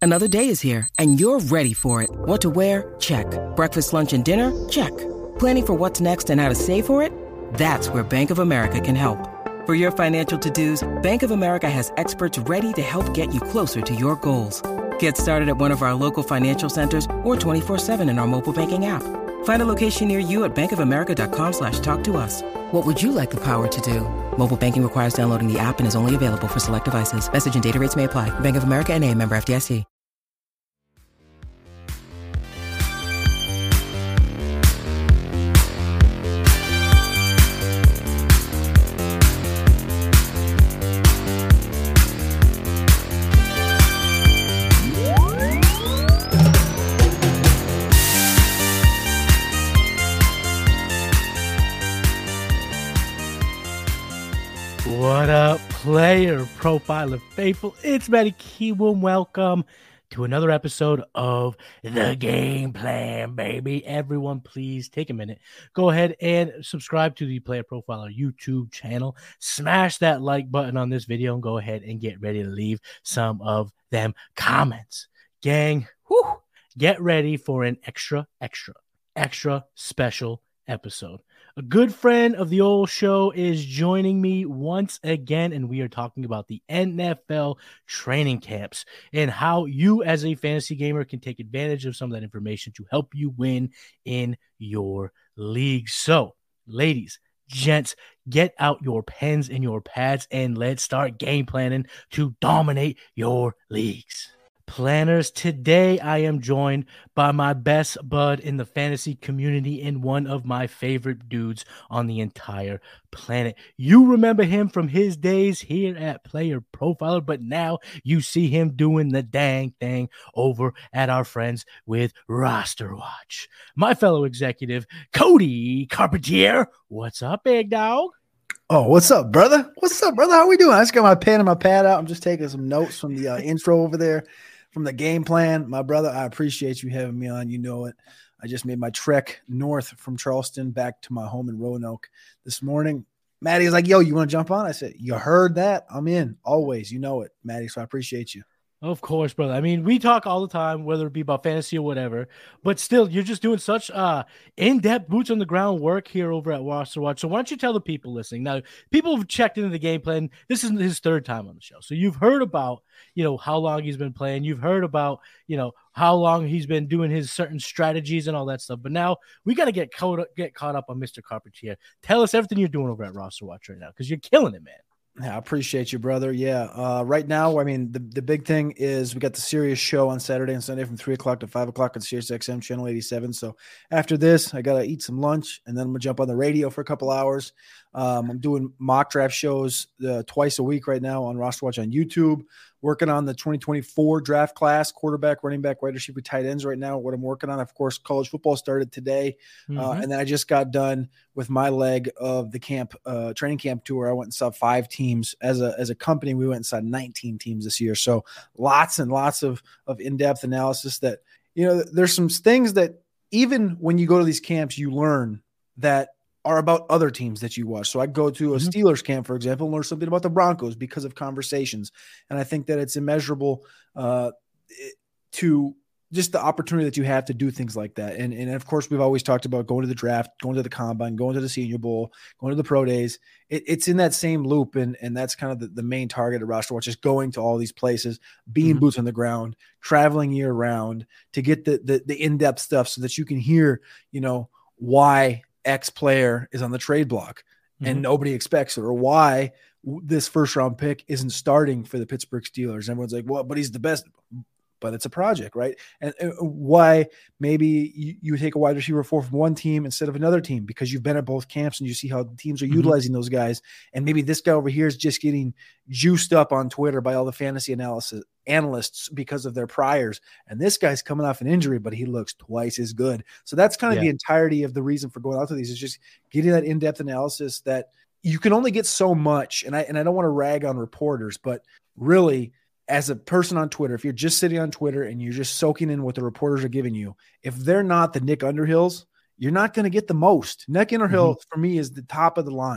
Another day is here, and you're ready for it. What to wear? Check. Breakfast, lunch, and dinner? Check. Planning for what's next and how to save for it? That's where Bank of America can help. For your financial to-dos, Bank of America has experts ready to help get you closer to your goals. Get started at one of our local financial centers or 24/7 in our mobile banking app. Find a location near you at bankofamerica.com/talktous. What would you like the power to do? Mobile banking requires downloading the app and is only available for select devices. Message and data rates may apply. Bank of America N.A., member FDIC. What up, player profiler faithful? It's Matty Kiwoom. Welcome to another episode of The Game Plan, baby. Everyone, please take a minute. Go ahead and subscribe to the Player Profiler YouTube channel. Smash that like button on this video and go ahead and get ready to leave some of them comments. Gang, get ready for an extra special episode. A good friend of the old show is joining me once again, and we are talking about the NFL training camps and how you as a fantasy gamer can take advantage of some of that information to help you win in your league. So, ladies, gents, get out your pens and your pads and let's start game planning to dominate your leagues. Planners, today I am joined by my best bud in the fantasy community and one of my favorite dudes on the entire planet. You remember him from his days here at Player Profiler, but now you see him doing the dang thing over at our friends with Roster Watch. My fellow executive, Cody Carpentier. What's up, big dog? Oh, what's up, brother? How we doing? I just got my pen and my pad out. I'm just taking some notes from the intro over there. From the game plan, my brother, I appreciate you having me on. You know it. I just made my trek north from Charleston back to my home in Roanoke this morning. Maddie was like, yo, you want to jump on? I said, you heard that? I'm in. Always. You know it, Maddie, so I appreciate you. Of course, brother. I mean, we talk all the time, whether it be about fantasy or whatever, but still, you're just doing such in-depth boots on the ground work here over at Roster Watch. So why don't you tell the people listening? Now, people have checked into the game plan. This is his third time on the show. So you've heard about, how long he's been playing. You've heard about, how long he's been doing his certain strategies and all that stuff. But now we got to get caught up on Mr. Carpentier. Tell us everything you're doing over at Roster Watch right now because you're killing it, man. Yeah, I appreciate you, brother. Yeah. Right now, I mean, the big thing is we got the Sirius show on Saturday and Sunday from 3 o'clock to 5 o'clock on Sirius XM channel 87. So after this, I got to eat some lunch and then I'm going to jump on the radio for a couple hours. I'm doing mock draft shows twice a week right now on Roster Watch on YouTube, working on the 2024 draft class, quarterback, running back, wide receiver, tight ends right now. What I'm working on, of course, college football started today. And then I just got done with my leg of the training camp tour. I went and saw 5 teams as a company. We went and saw 19 teams this year. So lots and lots of in-depth analysis that, there's some things that even when you go to these camps, you learn that are about other teams that you watch. So I go to a Steelers camp, for example, and learn something about the Broncos because of conversations. And I think that it's immeasurable to just the opportunity that you have to do things like that. And of course, we've always talked about going to the draft, going to the combine, going to the Senior Bowl, going to the pro days. It's in that same loop. And that's kind of the main target of Roster Watch, is going to all these places, being boots on the ground, traveling year round to get the in-depth stuff so that you can hear, why X player is on the trade block and nobody expects it, or why this first round pick isn't starting for the Pittsburgh Steelers. Everyone's like, well, but he's the best. But it's a project, right? And why maybe you take a wide receiver 4 from one team instead of another team because you've been at both camps and you see how the teams are utilizing those guys. And maybe this guy over here is just getting juiced up on Twitter by all the fantasy analysts because of their priors. And this guy's coming off an injury, but he looks twice as good. So that's kind of the entirety of the reason for going out to these, is just getting that in-depth analysis that you can only get so much. And I don't want to rag on reporters, but really, as a person on Twitter, if you're just sitting on Twitter and you're just soaking in what the reporters are giving you, if they're not the Nick Underhills, you're not going to get the most. Nick Underhill, for me, is the top of the line.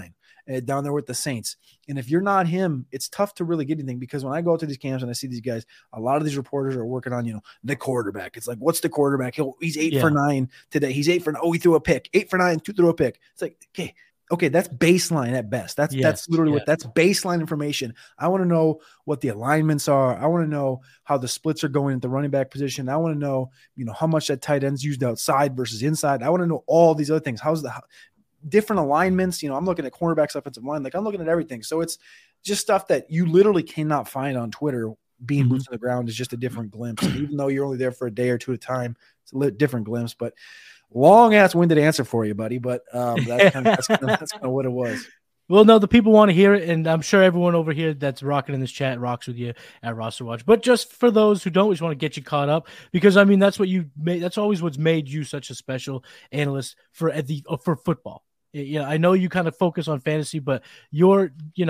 down there with the Saints. And if you're not him, it's tough to really get anything, because when I go out to these camps and I see these guys, a lot of these reporters are working on, the quarterback. It's like, what's the quarterback? He's 8 for 9 today. He's 8 for 9. Oh, he threw a pick. 8 for 9, 2 threw a pick. It's like, okay, that's baseline at best. That's literally what that's baseline information. I want to know what the alignments are. I want to know how the splits are going at the running back position. I want to know, how much that tight end's used outside versus inside. I want to know all these other things. How's the different alignments? I'm looking at cornerbacks, offensive line. Like, I'm looking at everything. So it's just stuff that you literally cannot find on Twitter. Being boots on the ground is just a different glimpse. And even though you're only there for a day or two at a time, it's a different glimpse. But long ass winded answer for you, buddy. But that's kind of what it was. Well, no, the people want to hear it, and I'm sure everyone over here that's rocking in this chat rocks with you at Roster Watch. But just for those who don't, we just want to get you caught up, because that's what you made. That's always what's made you such a special analyst for football. I know you kind of focus on fantasy, but your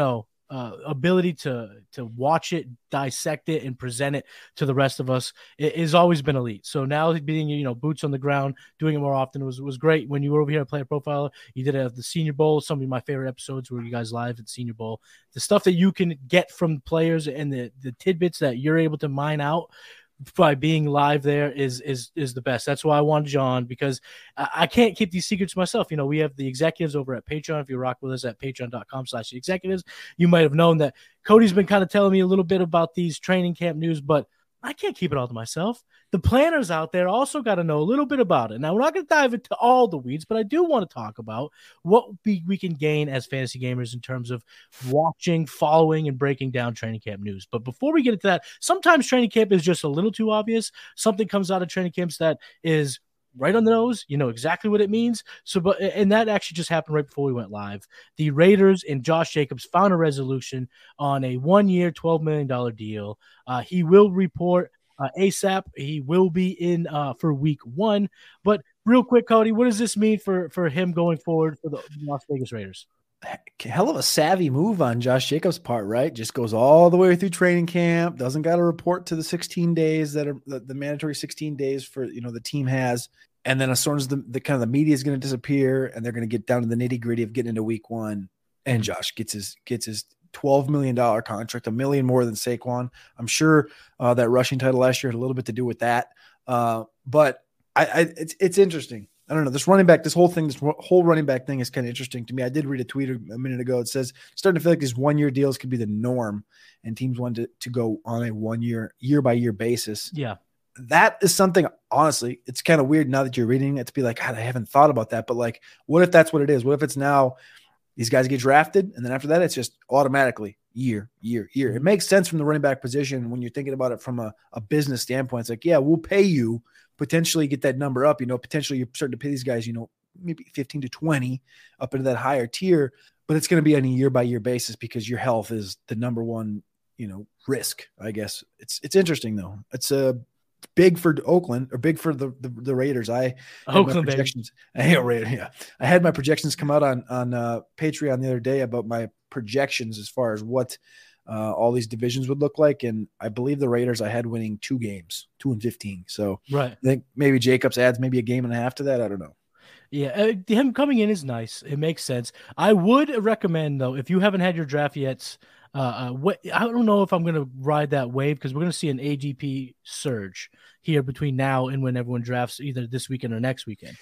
ability to watch it, dissect it, and present it to the rest of us has always been elite. So now being boots on the ground, doing it more often was great. When you were over here at Player Profiler, you did it at the Senior Bowl. Some of my favorite episodes were you guys live at the Senior Bowl. The stuff that you can get from players and the tidbits that you're able to mine out by being live there is the best. That's why I wanted you on, because I can't keep these secrets to myself. We have the executives over at Patreon. If you rock with us at patreon.com/executives, you might have known that Cody's been kind of telling me a little bit about these training camp news, but I can't keep it all to myself. The planners out there also got to know a little bit about it. Now, we're not going to dive into all the weeds, but I do want to talk about what we can gain as fantasy gamers in terms of watching, following, and breaking down training camp news. But before we get into that, sometimes training camp is just a little too obvious. Something comes out of training camps that is right on the nose, exactly what it means. And that actually just happened right before we went live. The Raiders and Josh Jacobs found a resolution on a 1-year, $12 million deal. He will report ASAP. He will be in for week 1. But real quick, Cody, what does this mean for him going forward for the Las Vegas Raiders? Hell of a savvy move on Josh Jacobs' part, right? Just goes all the way through training camp, doesn't got to report to the 16 days that are the mandatory 16 days for the team has. And then as soon as the kind of the media is going to disappear and they're going to get down to the nitty gritty of getting into week 1, and Josh gets his $12 million contract, $1 million more than Saquon. I'm sure that rushing title last year had a little bit to do with that. But it's interesting. I don't know. This whole running back thing is kind of interesting to me. I did read a tweet a minute ago. It says, starting to feel like these 1-year deals could be the norm, and teams want to go on a 1-year, year-by-year basis. Yeah. That is something, honestly, it's kind of weird now that you're reading it to be like, God, I haven't thought about that. But like, what if that's what it is? What if it's now these guys get drafted, and then after that, it's just automatically year. It makes sense from the running back position when you're thinking about it from a business standpoint. It's like, yeah, we'll pay you, potentially get that number up. Potentially you're starting to pay these guys, maybe 15 to 20 up into that higher tier, but it's going to be on a year-by-year basis because your health is the number one, risk, I guess. It's interesting, though. It's big for Oakland, or big for the Raiders. I had my projections. I had my projections come out on Patreon the other day about my projections as far as what all these divisions would look like, and I believe the Raiders I had winning 2 games, 2-15. So right. I think maybe Jacobs adds maybe a game and a half to that. I don't know. Yeah, him coming in is nice. It makes sense. I would recommend, though, if you haven't had your draft yet, I don't know if I'm going to ride that wave, because we're going to see an ADP surge here between now and when everyone drafts either this weekend or next weekend.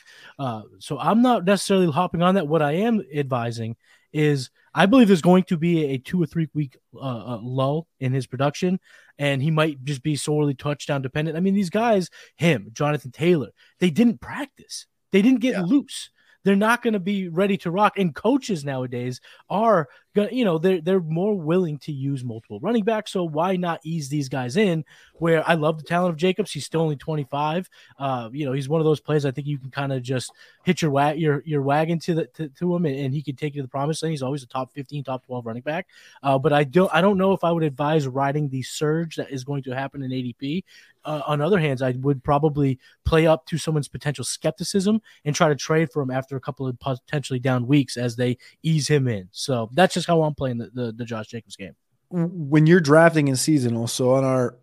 So I'm not necessarily hopping on that. What I am advising is I believe there's going to be a 2 or 3 week lull in his production, and he might just be sorely touchdown dependent. I mean, these guys, Jonathan Taylor, they didn't practice. They didn't get loose. They're not going to be ready to rock. And coaches nowadays are they're more willing to use multiple running backs. So why not ease these guys in? Where I love the talent of Jacobs. He's still only 25. He's one of those players I think you can kind of just hitch your wagon to him, and he can take you to the promised land. He's always a top 15, top 12 running back. But I don't know if I would advise riding the surge that is going to happen in ADP. On other hands, I would probably play up to someone's potential skepticism and try to trade for him after a couple of potentially down weeks as they ease him in. So that's just how I'm playing the Josh Jacobs game. when you're drafting in seasonal, so on our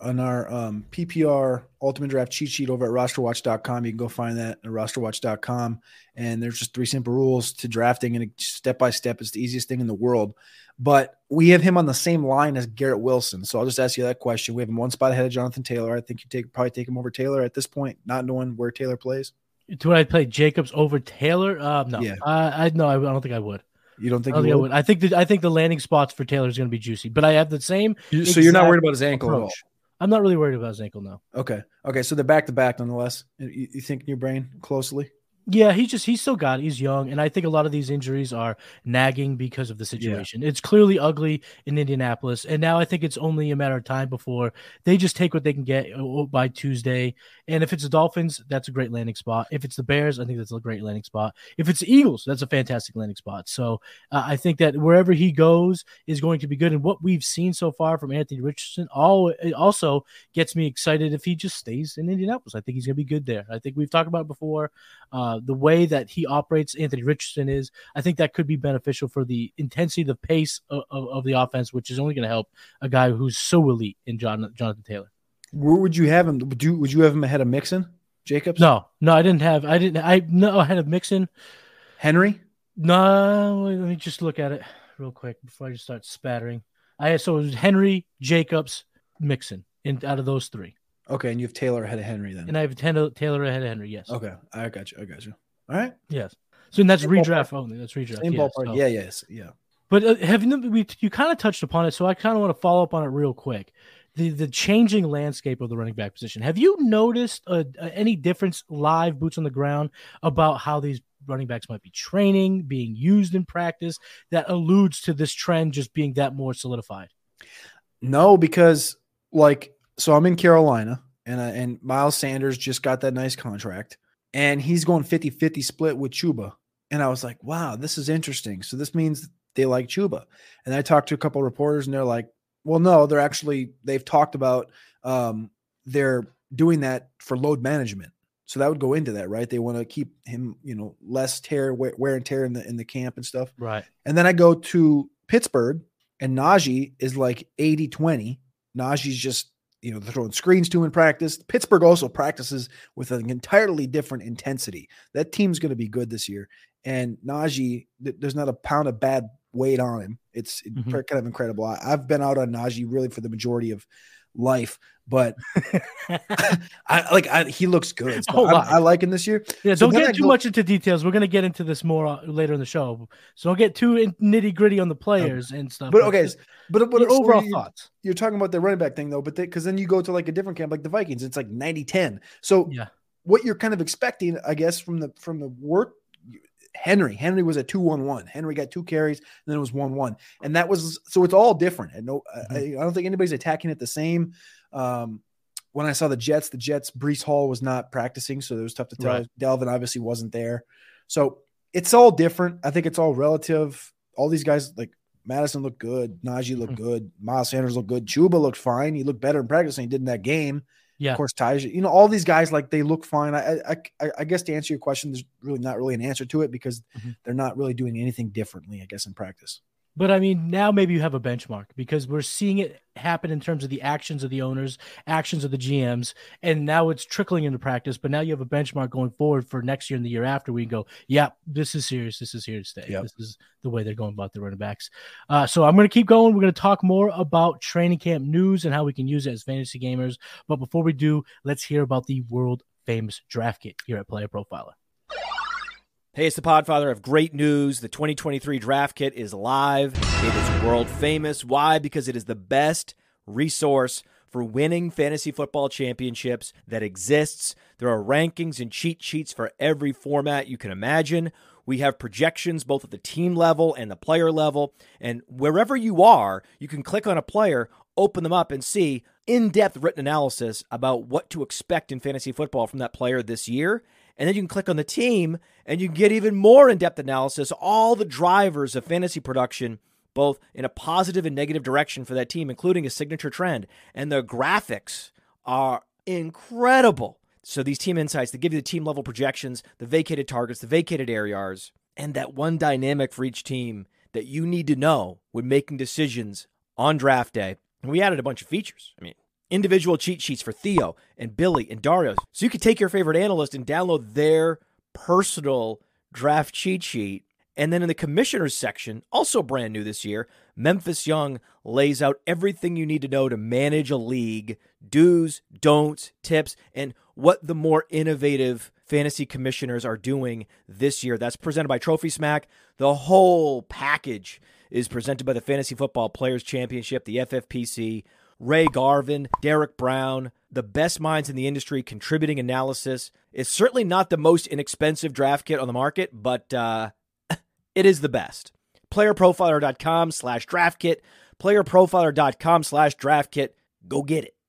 PPR Ultimate Draft cheat sheet over at rosterwatch.com, you can go find that at rosterwatch.com. And there's just 3 simple rules to drafting, and step by step, it's the easiest thing in the world. But we have him on the same line as Garrett Wilson. So I'll just ask you that question. We have him 1 spot ahead of Jonathan Taylor. I think you probably take him over Taylor at this point, not knowing where Taylor plays. Do I play Jacobs over Taylor? No. Yeah. I don't think I would. You don't think I would? I think the landing spots for Taylor is going to be juicy, but I have the same. So you're not worried about his ankle approach. at all? I'm not really worried about his ankle, no. Okay. So they're back to back nonetheless. You think in your brain closely? Yeah, he's still got it. He's young, and I think a lot of these injuries are nagging because of the situation. Yeah. It's clearly ugly in Indianapolis, and now I think it's only a matter of time before they just take what they can get by Tuesday. And if it's the Dolphins, that's a great landing spot. If it's the Bears, I think that's a great landing spot. If it's the Eagles, that's a fantastic landing spot. So I think that wherever he goes is going to be good. And what we've seen so far from Anthony Richardson also gets me excited if he just stays in Indianapolis. I think he's going to be good there. I think we've talked about it before. The way that he operates, Anthony Richardson is, I think that could be beneficial for the intensity, the pace of the offense, which is only going to help a guy who's so elite in Jonathan Taylor. Where would you have him? Would you have him ahead of Mixon, Jacobs? No, I had a Mixon. Henry? No, let me just look at it real quick before I just start spattering. So it was Henry, Jacobs, Mixon, out of those 3. Okay, and you have Taylor ahead of Henry then. And I have Taylor ahead of Henry, yes. Okay, I got you. All right. Yes. So that's Same redraft ballpark. only. That's redraft. Same ballpark. So. Yeah. But you kind of touched upon it, so I kind of want to follow up on it real quick. The changing landscape of the running back position. Have you noticed any difference, live boots on the ground, about how these running backs might be training, being used in practice, that alludes to this trend just being that more solidified? No, because so I'm in Carolina, and Miles Sanders just got that nice contract, and he's going 50-50 split with Chuba. And I was like, wow, this is interesting. So this means they like Chuba. And I talked to a couple of reporters, and they're like, well, no, they've talked about they're doing that for load management. So that would go into that, right? They want to keep him, less wear and tear in the camp and stuff. Right. And then I go to Pittsburgh, and Najee is like 80-20. Najee's just, they're throwing screens to in practice. Pittsburgh also practices with an entirely different intensity. That team's going to be good this year. And Najee, there's not a pound of bad weight on him. It's kind of incredible. I've been out on Najee really for the majority of life, but he looks good. So I like him this year. Yeah, so don't get too much into details. We're going to get into this more later in the show. So don't get too nitty gritty on the players and stuff. But okay, but overall thoughts. You're talking about the running back thing though, but because then you go to like a different camp, like the Vikings, it's like 90-10. So what you're kind of expecting, I guess, from the work. Henry was a 2-1-1. Henry got 2 carries, and then it was 1-1, and that was so it's all different. And I don't think anybody's attacking it the same. When I saw the Jets, Breece Hall was not practicing, so it was tough to tell. Right. Dalvin obviously wasn't there, so it's all different. I think it's all relative. All these guys like Madison looked good, Najee looked good, Miles Sanders looked good, Chuba looked fine. He looked better in practice than he did in that game. Yeah, of course, Tyja. All these guys they look fine. I guess to answer your question, there's really not really an answer to it because they're not really doing anything differently, I guess, in practice. But I mean, now maybe you have a benchmark because we're seeing it happen in terms of the actions of the owners, actions of the GMs, and now it's trickling into practice. But now you have a benchmark going forward for next year and the year after. We can go, yeah, this is serious. This is here to stay. Yep. This is the way they're going about the running backs. So I'm going to keep going. We're going to talk more about training camp news and how we can use it as fantasy gamers. But before we do, let's hear about the world famous draft kit here at Player Profiler. Hey, it's the Podfather of great news. The 2023 Draft Kit is live. It is world famous. Why? Because it is the best resource for winning fantasy football championships that exists. There are rankings and cheat sheets for every format you can imagine. We have projections both at the team level and the player level. And wherever you are, you can click on a player, open them up, and see in-depth written analysis about what to expect in fantasy football from that player this year. And then you can click on the team and you can get even more in-depth analysis, all the drivers of fantasy production, both in a positive and negative direction for that team, including a signature trend. And the graphics are incredible. So these team insights, they give you the team level projections, the vacated targets, the vacated ARs, and that one dynamic for each team that you need to know when making decisions on draft day. And we added a bunch of features. I mean, individual cheat sheets for Theo and Billy and Dario. So you could take your favorite analyst and download their personal draft cheat sheet. And then in the commissioners section, also brand new this year, Memphis Young lays out everything you need to know to manage a league, do's, don'ts, tips, and what the more innovative fantasy commissioners are doing this year. That's presented by Trophy Smack. The whole package is presented by the Fantasy Football Players Championship, the FFPC, Ray Garvin, Derek Brown, the best minds in the industry contributing analysis. It's certainly not the most inexpensive draft kit on the market, but it is the best. PlayerProfiler.com/draftkit. PlayerProfiler.com/draftkit. Go get it.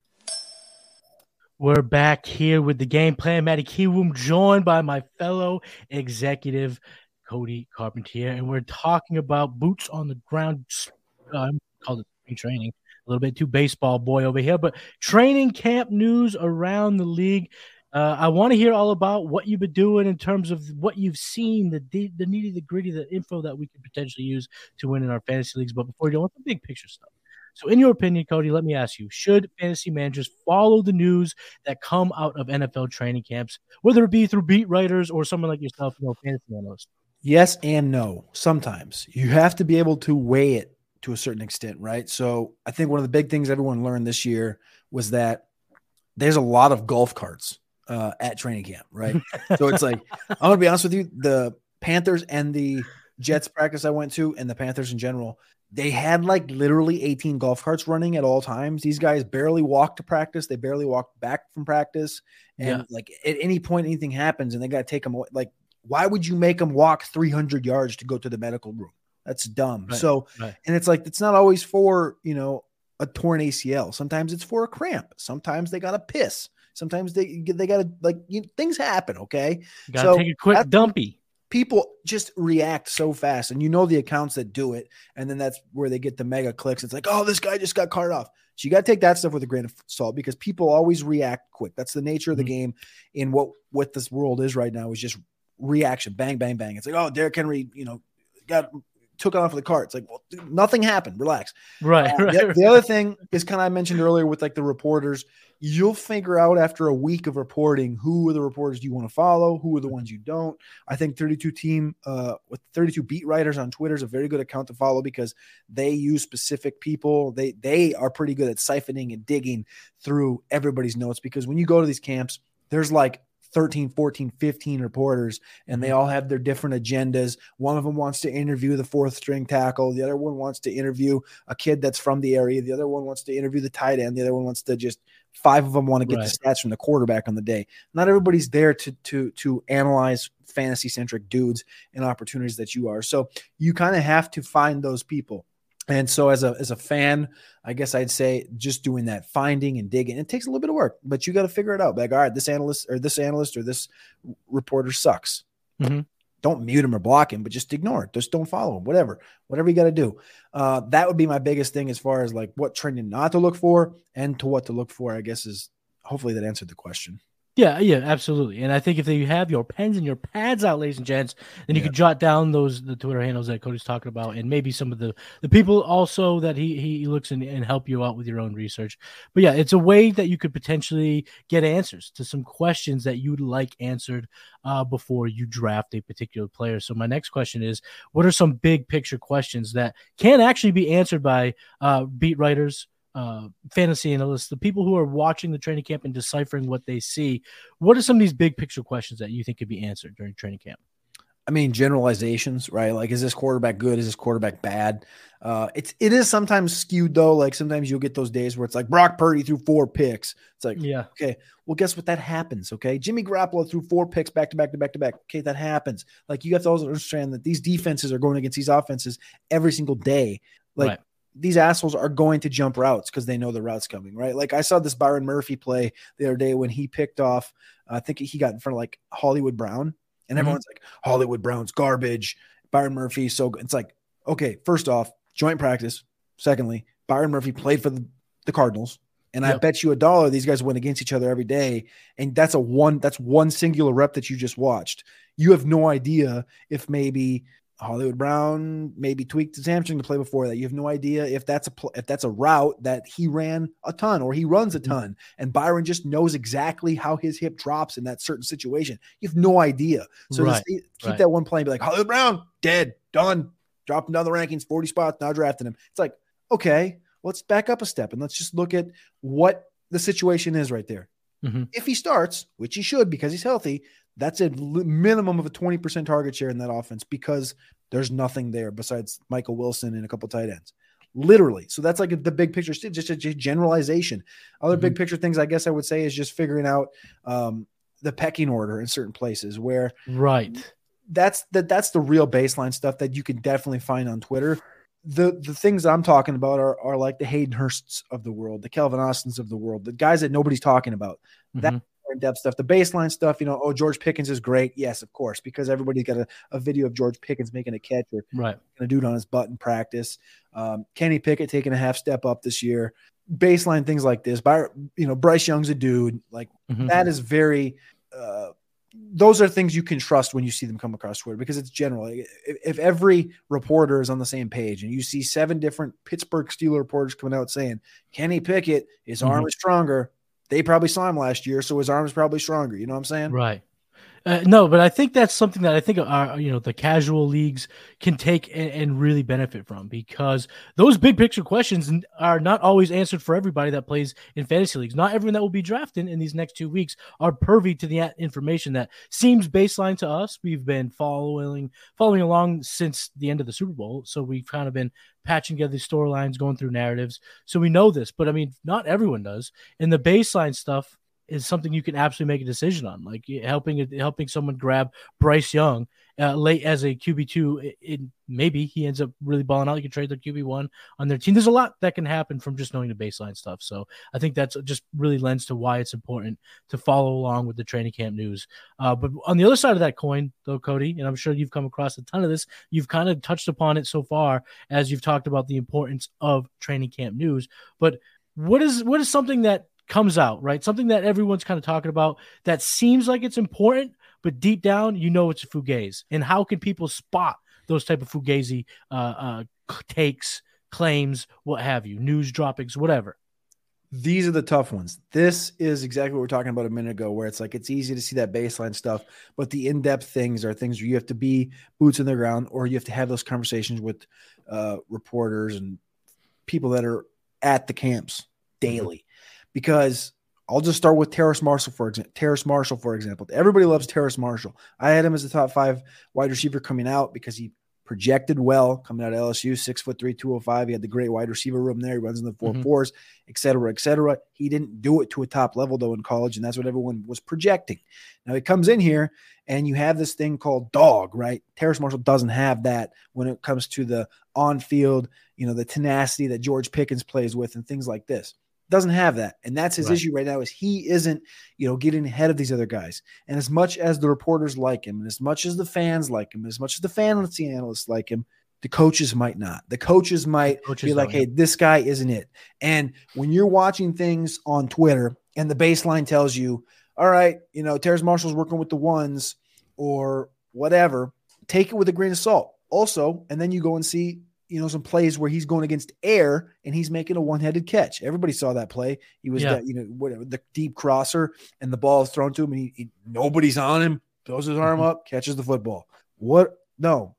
We're back here with the Game Plan Matty Kiwoom, joined by my fellow executive, Cody Carpentier, and we're talking about boots on the ground. Called it spring training. A little bit too baseball boy over here, but training camp news around the league. I want to hear all about what you've been doing in terms of what you've seen, the nitty, the gritty, the info that we could potentially use to win in our fantasy leagues. But before you go, what's the big picture stuff? So in your opinion, Cody, let me ask you, should fantasy managers follow the news that come out of NFL training camps, whether it be through beat writers or someone like yourself, fantasy analyst? Yes and no. Sometimes you have to be able to weigh it to a certain extent, right? So I think one of the big things everyone learned this year was that there's a lot of golf carts at training camp, right? So it's like, I'm going to be honest with you, the Panthers and the Jets practice I went to, and the Panthers in general, they had like literally 18 golf carts running at all times. These guys barely walked to practice. They barely walked back from practice. And like at any point, anything happens and they got to take them away. Like, why would you make them walk 300 yards to go to the medical room? That's dumb. Right, so, right. And it's like, it's not always for, a torn ACL. Sometimes it's for a cramp. Sometimes they got to piss. Sometimes they got to things happen. Okay. You got to take a quick dumpy. People just react so fast, and the accounts that do it. And then that's where they get the mega clicks. It's like, oh, this guy just got carted off. So you got to take that stuff with a grain of salt because people always react quick. That's the nature of the game in what this world is right now is just reaction. Bang, bang, bang. It's like, oh, Derrick Henry, took off of the cart. It's like, well, nothing happened. Relax. Right. The other thing is kind of I mentioned earlier with like the reporters, you'll figure out after a week of reporting who are the reporters you want to follow, who are the ones you don't. I think 32 team with 32 beat writers on Twitter is a very good account to follow because they use specific people. They are pretty good at siphoning and digging through everybody's notes because when you go to these camps, there's like 13, 14, 15 reporters, and they all have their different agendas. One of them wants to interview the fourth string tackle. The other one wants to interview a kid that's from the area. The other one wants to interview the tight end. The other one wants to five of them want to get the stats from the quarterback on the day. Not everybody's there to analyze fantasy-centric dudes and opportunities that you are. So you kind of have to find those people. And so as a fan, I guess I'd say just doing that, finding and digging. It takes a little bit of work, but you got to figure it out. Like, all right, this analyst or this reporter sucks. Mm-hmm. Don't mute him or block him, but just ignore it. Just don't follow him, whatever you got to do. That would be my biggest thing as far as like what trending not to look for and to what to look for, I guess, is hopefully that answered the question. Yeah, absolutely. And I think if you have your pens and your pads out, ladies and gents, then you can jot down the Twitter handles that Cody's talking about, and maybe some of the people also that he looks and help you out with your own research. But yeah, it's a way that you could potentially get answers to some questions that you'd like answered before you draft a particular player. So my next question is, what are some big picture questions that can actually be answered by beat writers, fantasy analysts, the people who are watching the training camp and deciphering what they see? What are some of these big picture questions that you think could be answered during training camp? I mean, generalizations, right? Like, is this quarterback good? Is this quarterback bad? It is sometimes skewed though. Like sometimes you'll get those days where it's like Brock Purdy threw 4 picks. It's like, yeah, okay, well, guess what? That happens. Okay. Jimmy Garoppolo threw 4 picks back to back to back to back. Okay. That happens. Like you have to also understand that these defenses are going against these offenses every single day. Like these assholes are going to jump routes because they know the route's coming, right? Like I saw this Byron Murphy play the other day when he picked off, I think he got in front of like Hollywood Brown. And everyone's like, Hollywood Brown's garbage. Byron Murphy. So it's like, okay, first off, joint practice. Secondly, Byron Murphy played for the Cardinals. And I bet you $1 these guys went against each other every day. And that's one singular rep that you just watched. You have no idea if maybe Hollywood Brown maybe tweaked his hamstring to play before that. You have no idea if that's a route that he ran a ton or he runs a ton, and Byron just knows exactly how his hip drops in that certain situation. You have no idea. So keep that one play and be like, Hollywood Brown, dead, done, drop him down the rankings, 40 spots, now drafting him. It's like, okay, let's back up a step and let's just look at what the situation is right there. Mm-hmm. If he starts, which he should because he's healthy, that's a minimum of a 20% target share in that offense because there's nothing there besides Michael Wilson and a couple tight ends. Literally. So that's like the big picture, just a generalization. Other big picture things I guess I would say is just figuring out the pecking order in certain places where that's the real baseline stuff that you can definitely find on Twitter. The things that I'm talking about are like the Hayden Hursts of the world, the Kelvin Austins of the world, the guys that nobody's talking about. That in-depth stuff, the baseline stuff, George Pickens is great. Yes, of course, because everybody's got a video of George Pickens making a catch or a dude on his butt in practice. Kenny Pickett taking a half step up this year. Baseline things like this. Bryce Young's a dude. Like that is very those are things you can trust when you see them come across Twitter because it's general. If every reporter is on the same page and you see 7 different Pittsburgh Steelers reporters coming out saying Kenny Pickett, his arm is stronger. They probably saw him last year, so his arm is probably stronger. You know what I'm saying? Right. No, but I think that's something that I think the casual leagues can take and really benefit from because those big picture questions are not always answered for everybody that plays in fantasy leagues. Not everyone that will be drafted in these next 2 weeks are privy to the information that seems baseline to us. We've been following along since the end of the Super Bowl, so we've kind of been patching together these storylines, going through narratives, so we know this. But I mean, not everyone does, and the baseline stuff is something you can absolutely make a decision on, like helping someone grab Bryce Young late as a QB2. Maybe he ends up really balling out. You can trade their QB1 on their team. There's a lot that can happen from just knowing the baseline stuff. So I think that's just really lends to why it's important to follow along with the training camp news. But on the other side of that coin, though, Cody, and I'm sure you've come across a ton of this, you've kind of touched upon it so far as you've talked about the importance of training camp news. But what is something that comes out, right? Something that everyone's kind of talking about that seems like it's important, but deep down, it's a fugazi. And how can people spot those type of fugazi takes, claims, what have you, news droppings, whatever? These are the tough ones. This is exactly what we were talking about a minute ago, where it's like it's easy to see that baseline stuff, but the in-depth things are things where you have to be boots on the ground, or you have to have those conversations with reporters and people that are at the camps daily. Because I'll just start with Terrace Marshall, for example. Everybody loves Terrace Marshall. I had him as the top 5 wide receiver coming out because he projected well coming out of LSU, 6'3", 205. He had the great wide receiver room there. He runs in the 4.4s, et cetera, et cetera. He didn't do it to a top level, though, in college, and that's what everyone was projecting. Now, he comes in here, and you have this thing called dog, right? Terrace Marshall doesn't have that when it comes to the on-field, the tenacity that George Pickens plays with and things like this. Doesn't have that. And that's his issue right now is he isn't, getting ahead of these other guys. And as much as the reporters like him, and as much as the fans like him, and as much as the fantasy analysts like him, the coaches might not. The coaches might be like, hey, this guy isn't it. And when you're watching things on Twitter and the baseline tells you, all right, Terrace Marshall's working with the ones or whatever, take it with a grain of salt. Also, and then you go and see some plays where he's going against air and he's making a one-handed catch. Everybody saw that play. He was the deep crosser and the ball is thrown to him and nobody's on him, throws his arm up, catches the football. What? No.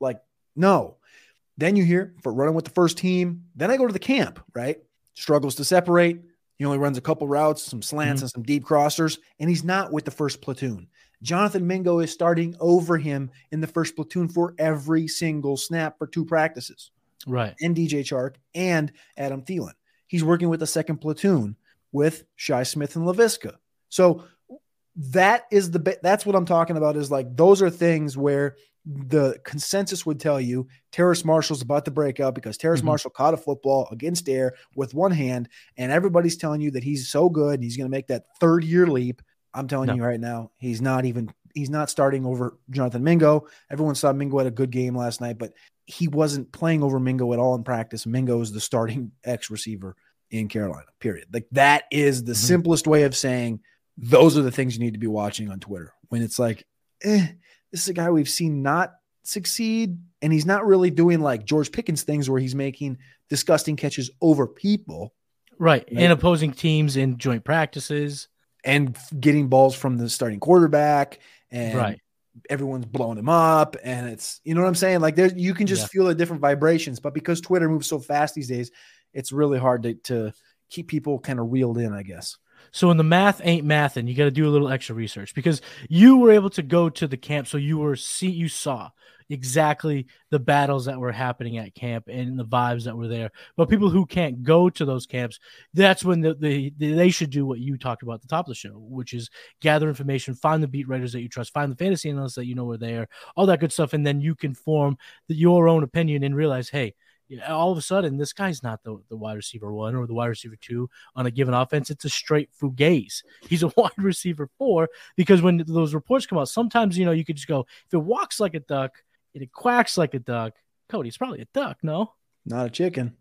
Then you hear for running with the first team. Then I go to the camp, right? Struggles to separate. He only runs a couple routes, some slants and some deep crossers, and he's not with the first platoon. Jonathan Mingo is starting over him in the first platoon for every single snap for 2 practices. Right. And DJ Chark and Adam Thielen. He's working with the second platoon with Shi Smith and Laviska. So that's what I'm talking about is like, those are things where the consensus would tell you Terrace Marshall's about to break out because Terrace Marshall caught a football against air with one hand. And everybody's telling you that he's so good and he's going to make that 3rd-year leap. I'm telling you right now, he's not starting over Jonathan Mingo. Everyone saw Mingo had a good game last night, but he wasn't playing over Mingo at all in practice. Mingo is the starting X receiver in Carolina, period. Like that is the simplest way of saying those are the things you need to be watching on Twitter when it's like, this is a guy we've seen not succeed, and he's not really doing like George Pickens things where he's making disgusting catches over people. Right. And opposing teams in joint practices. And getting balls from the starting quarterback, and everyone's blowing him up. And it's, you know what I'm saying? Like you can just feel the different vibrations, but because Twitter moves so fast these days, it's really hard to keep people kind of reeled in, I guess. So when the math ain't mathin', you got to do a little extra research, because you were able to go to the camp. So you saw exactly the battles that were happening at camp and the vibes that were there. But people who can't go to those camps, that's when they should do what you talked about at the top of the show, which is gather information, find the beat writers that you trust, find the fantasy analysts that you know are there, all that good stuff. And then you can form your own opinion and realize, hey, all of a sudden, this guy's not the wide receiver 1 or the wide receiver 2 on a given offense. It's a straight fugazi. He's a wide receiver 4, because when those reports come out, sometimes, you could just go, if it walks like a duck and it quacks like a duck, Cody, it's probably a duck, no? Not a chicken.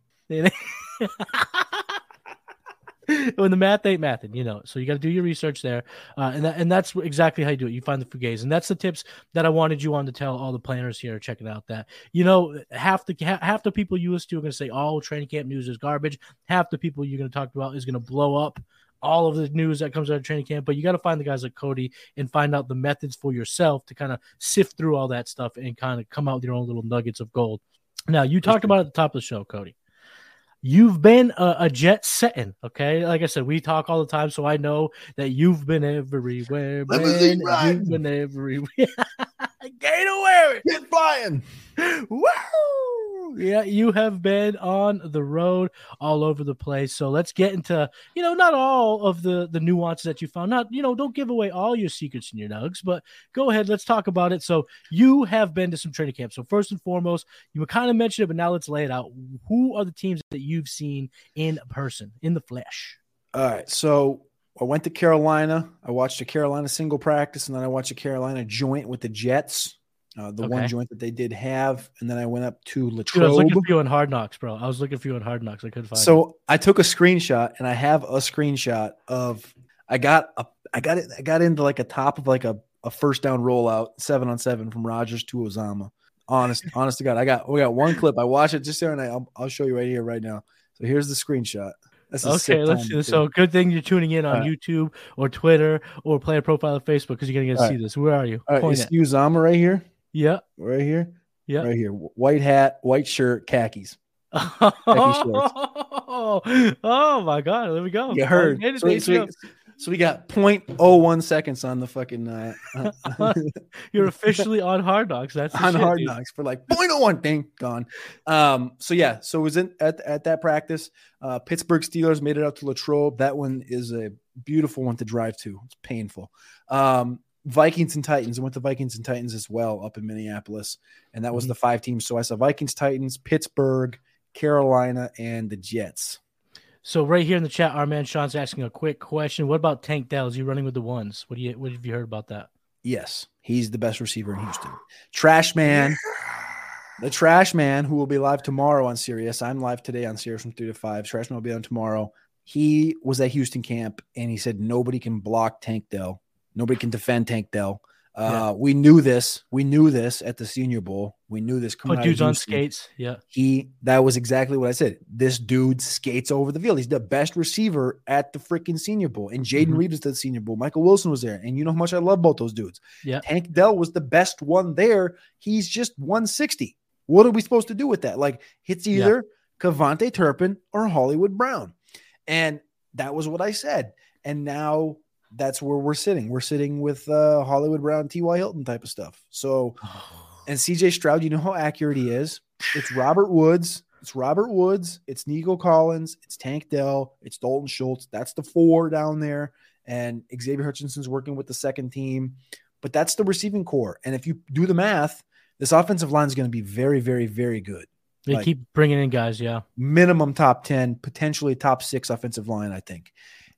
When the math ain't mathin', so you got to do your research there. And that's exactly how you do it. You find the fugazi. And that's the tips that I wanted you on to tell all the planners here checking out that, half the people you listen to are going to say, oh, training camp news is garbage. Half the people you're going to talk about is going to blow up all of the news that comes out of training camp. But you got to find the guys like Cody and find out the methods for yourself to kind of sift through all that stuff and kind of come out with your own little nuggets of gold. Now, you talked about at the top of the show, Cody. You've been a jet setting, okay? Like I said, we talk all the time, so I know that you've been everywhere, man. You've been everywhere. Get away! Get flying! Woo! Yeah, you have been on the road all over the place. So let's get into, not all of the nuances that you found. Not, don't give away all your secrets and your nugs, but go ahead. Let's talk about it. So you have been to some training camps. So first and foremost, you kind of mentioned it, but now let's lay it out. Who are the teams that you've seen in person, in the flesh? All right. So I went to Carolina. I watched a Carolina single practice, and then I watched a Carolina joint with the Jets. One joint that they did have, and then I went up to Latrobe. Dude, I was looking for you on Hard Knocks, bro. I was looking for you on Hard Knocks. I couldn't find it. So I took a screenshot, and I have a screenshot of I got into like a top of like a first down rollout 7-on-7 from Rodgers to Uzomah. Honest to God, we got one clip. I watched it just there, and I'll show you right here, right now. So here's the screenshot. Okay, let's see this. So good thing you're tuning in on YouTube or Twitter or Player Profile on Facebook, because you're going to get to see this. Where are you? All right, it's Uzomah right here. Yeah. Right here? Yeah. Right here. White hat, white shirt, khakis. Oh my God. There we go. You heard. So we got 0.01 seconds on the fucking You're officially on Hard Knocks. That's on Hard Knocks for like 0.01 thing gone. So it was at that practice. Pittsburgh Steelers made it out to Latrobe. That one is a beautiful one to drive to. It's painful. Vikings and Titans. I went to Vikings and Titans as well up in Minneapolis, and that was the 5 teams. So I saw Vikings, Titans, Pittsburgh, Carolina, and the Jets. So right here in the chat, our man Sean's asking a quick question. What about Tank Dell? Is he running with the ones? What have you heard about that? Yes, he's the best receiver in Houston. Trash man. The Trash Man, who will be live tomorrow on Sirius. I'm live today on Sirius from 3 to 5. Trash Man will be on tomorrow. He was at Houston camp, and he said nobody can block Tank Dell. Nobody can defend Tank Dell. We knew this. We knew this at the Senior Bowl. We knew this. Put dudes on skates. Yeah. That was exactly what I said. This dude skates over the field. He's the best receiver at the freaking Senior Bowl. And Jaden Reed was at the Senior Bowl. Michael Wilson was there. And you know how much I love both those dudes. Yeah. Tank Dell was the best one there. He's just 160. What are we supposed to do with that? Like, it's either Kevontae Turpin or Hollywood Brown. And that was what I said. And now that's where we're sitting. We're sitting with Hollywood Brown, T.Y. Hilton type of stuff. So, and C.J. Stroud, you know how accurate he is. It's Robert Woods. It's Nico Collins. It's Tank Dell. It's Dalton Schultz. That's the 4 down there. And Xavier Hutchinson's working with the second team. But that's the receiving core. And if you do the math, this offensive line is going to be very, very, very good. They keep bringing in guys, minimum top 10, potentially top 6 offensive line, I think.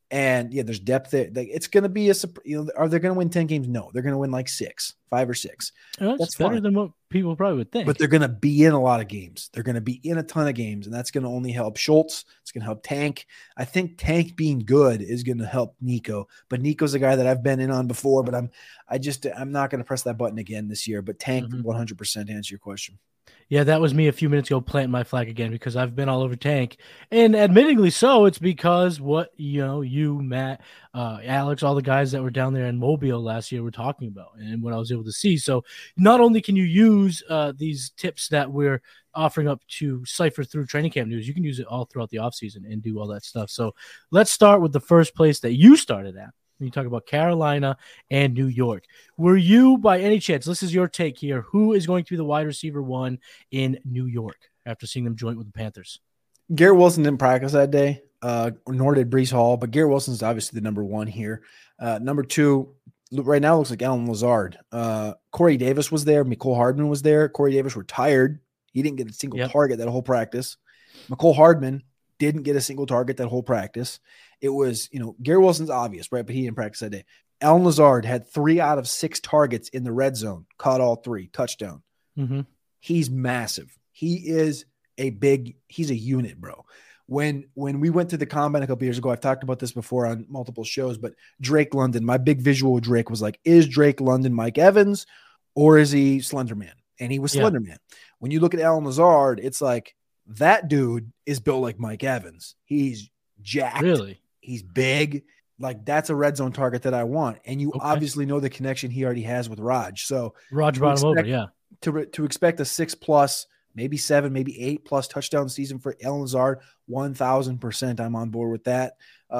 And yeah, there's depth there. Like, it's going to be are they going to win 10 games? No, they're going to win like 5 or 6. That's better than what people probably would think. But they're going to be in a lot of games. They're going to be in a ton of games, and that's going to only help Schultz. It's going to help Tank. I think Tank being good is going to help Nico. But Nico's a guy that I've been in on before, but I'm not going to press that button again this year. But Tank 100% to answer your question. Yeah, that was me a few minutes ago planting my flag again because I've been all over Tank. And admittingly so, it's because you, Matt, Alex, all the guys that were down there in Mobile last year were talking about and what I was able to see. So not only can you use these tips that we're offering up to cipher through training camp news, you can use it all throughout the offseason and do all that stuff. So let's start with the first place that you started at. You talk about Carolina and New York. Were you, by any chance, this is your take here, who is going to be the wide receiver 1 in New York after seeing them joint with the Panthers? Garrett Wilson didn't practice that day, nor did Breece Hall, but Garrett Wilson is obviously the number 1 here. Number 2, right now looks like Allen Lazard. Corey Davis was there. Mecole Hardman was there. Corey Davis retired. He didn't get a single target that whole practice. Mecole Hardman didn't get a single target that whole practice. It was, Garrett Wilson's obvious, right? But he didn't practice that day. Allen Lazard had 3 out of 6 targets in the red zone, caught all 3, touchdown. Mm-hmm. He's massive. He's a unit, bro. When we went to the combine a couple years ago, I've talked about this before on multiple shows, but Drake London, my big visual with Drake was like, is Drake London Mike Evans or is he Slender Man? And he was Slender Man. When you look at Allen Lazard, it's like that dude is built like Mike Evans. He's jacked. Really? He's big. Like, that's a red zone target that I want. And you obviously know the connection he already has with Raj. So Raj brought him over, yeah. To expect a 6+, maybe 7, maybe 8+ touchdown season for Allen Lazard, 1,000% I'm on board with that.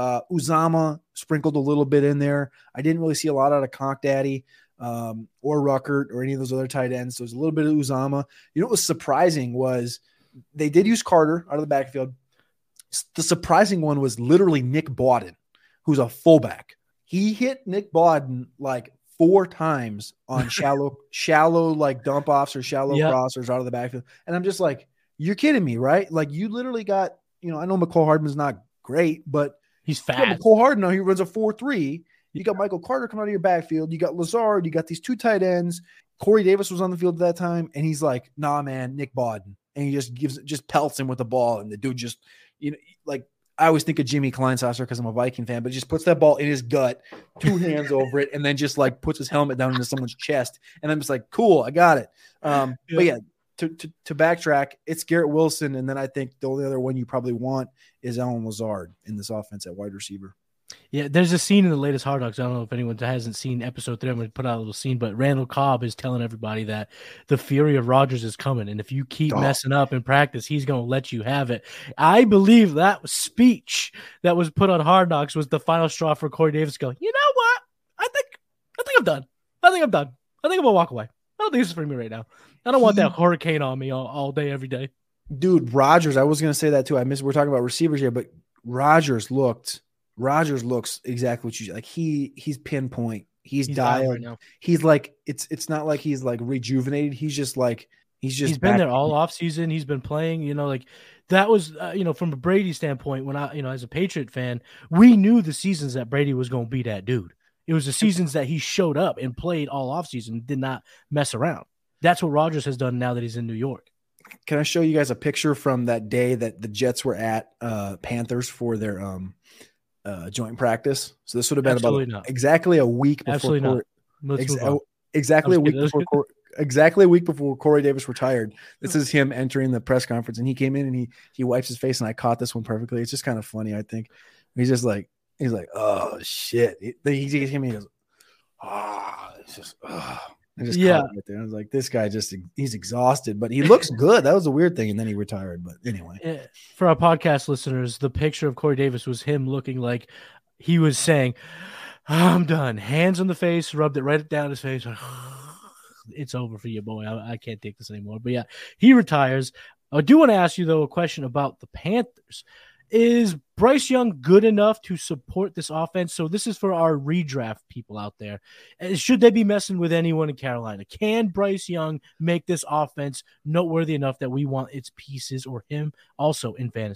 Uzama sprinkled a little bit in there. I didn't really see a lot out of Conk Daddy or Ruckert or any of those other tight ends. So there's a little bit of Uzama. What was surprising was they did use Carter out of the backfield. The surprising one was literally Nick Bawden, who's a fullback. He hit Nick Bawden like 4 times on shallow like dump offs or shallow crossers out of the backfield. And I'm just like, you're kidding me, right? Like, you literally got, I know Mecole Hardman's not great, but he's fast. Mecole Hardman now, he runs a 4.3. You got Michael Carter coming out of your backfield. You got Lazard. You got these 2 tight ends. Corey Davis was on the field at that time, and he's like, nah, man, Nick Bawden. And he just pelts him with the ball, and the dude just, like, I always think of Jimmy Kleinsasser because I'm a Viking fan, but just puts that ball in his gut, 2 hands over it, and then just like puts his helmet down into someone's chest. And I'm just like, cool, I got it. But yeah, to backtrack, it's Garrett Wilson. And then I think the only other one you probably want is Allen Lazard in this offense at wide receiver. Yeah, there's a scene in the latest Hard Knocks. I don't know if anyone hasn't seen episode 3. I'm going to put out a little scene, but Randall Cobb is telling everybody that the fury of Rodgers is coming. And if you keep messing up in practice, he's going to let you have it. I believe that speech that was put on Hard Knocks was the final straw for Corey Davis going, you know what? I think I'm done. I think I'm going to walk away. I don't think this is for me right now. I don't want that hurricane on me all day, every day. Dude, Rodgers, I was going to say that too. We're talking about receivers here, but Rodgers looks exactly what you like. He's pinpoint. He's dialed. Right now. He's like, it's not like he's like rejuvenated. He's been there all off season. He's been playing, like that was, from a Brady standpoint, when I, as a Patriot fan, we knew the seasons that Brady was going to be that dude. It was the seasons that he showed up and played all off season, did not mess around. That's what Rodgers has done now that he's in New York. Can I show you guys a picture from that day that the Jets were at Panthers for their joint practice? So this would have been exactly a week before. Exactly a week before Corey Davis retired. This is him entering the press conference, and he came in and he wipes his face, and I caught this one perfectly. It's just kind of funny, I think. He's like, oh shit. He came in, he goes, it's just, I just caught it right there. I was like, this guy he's exhausted, but he looks good. That was a weird thing. And then he retired. But anyway. For our podcast listeners, the picture of Corey Davis was him looking like he was saying, I'm done. Hands on the face, rubbed it right down his face. It's over for you, boy. I can't take this anymore. But yeah, he retires. I do want to ask you, though, a question about the Panthers. Is Bryce Young good enough to support this offense? So this is for our redraft people out there. Should they be messing with anyone in Carolina? Can Bryce Young make this offense noteworthy enough that we want its pieces or him also in fantasy?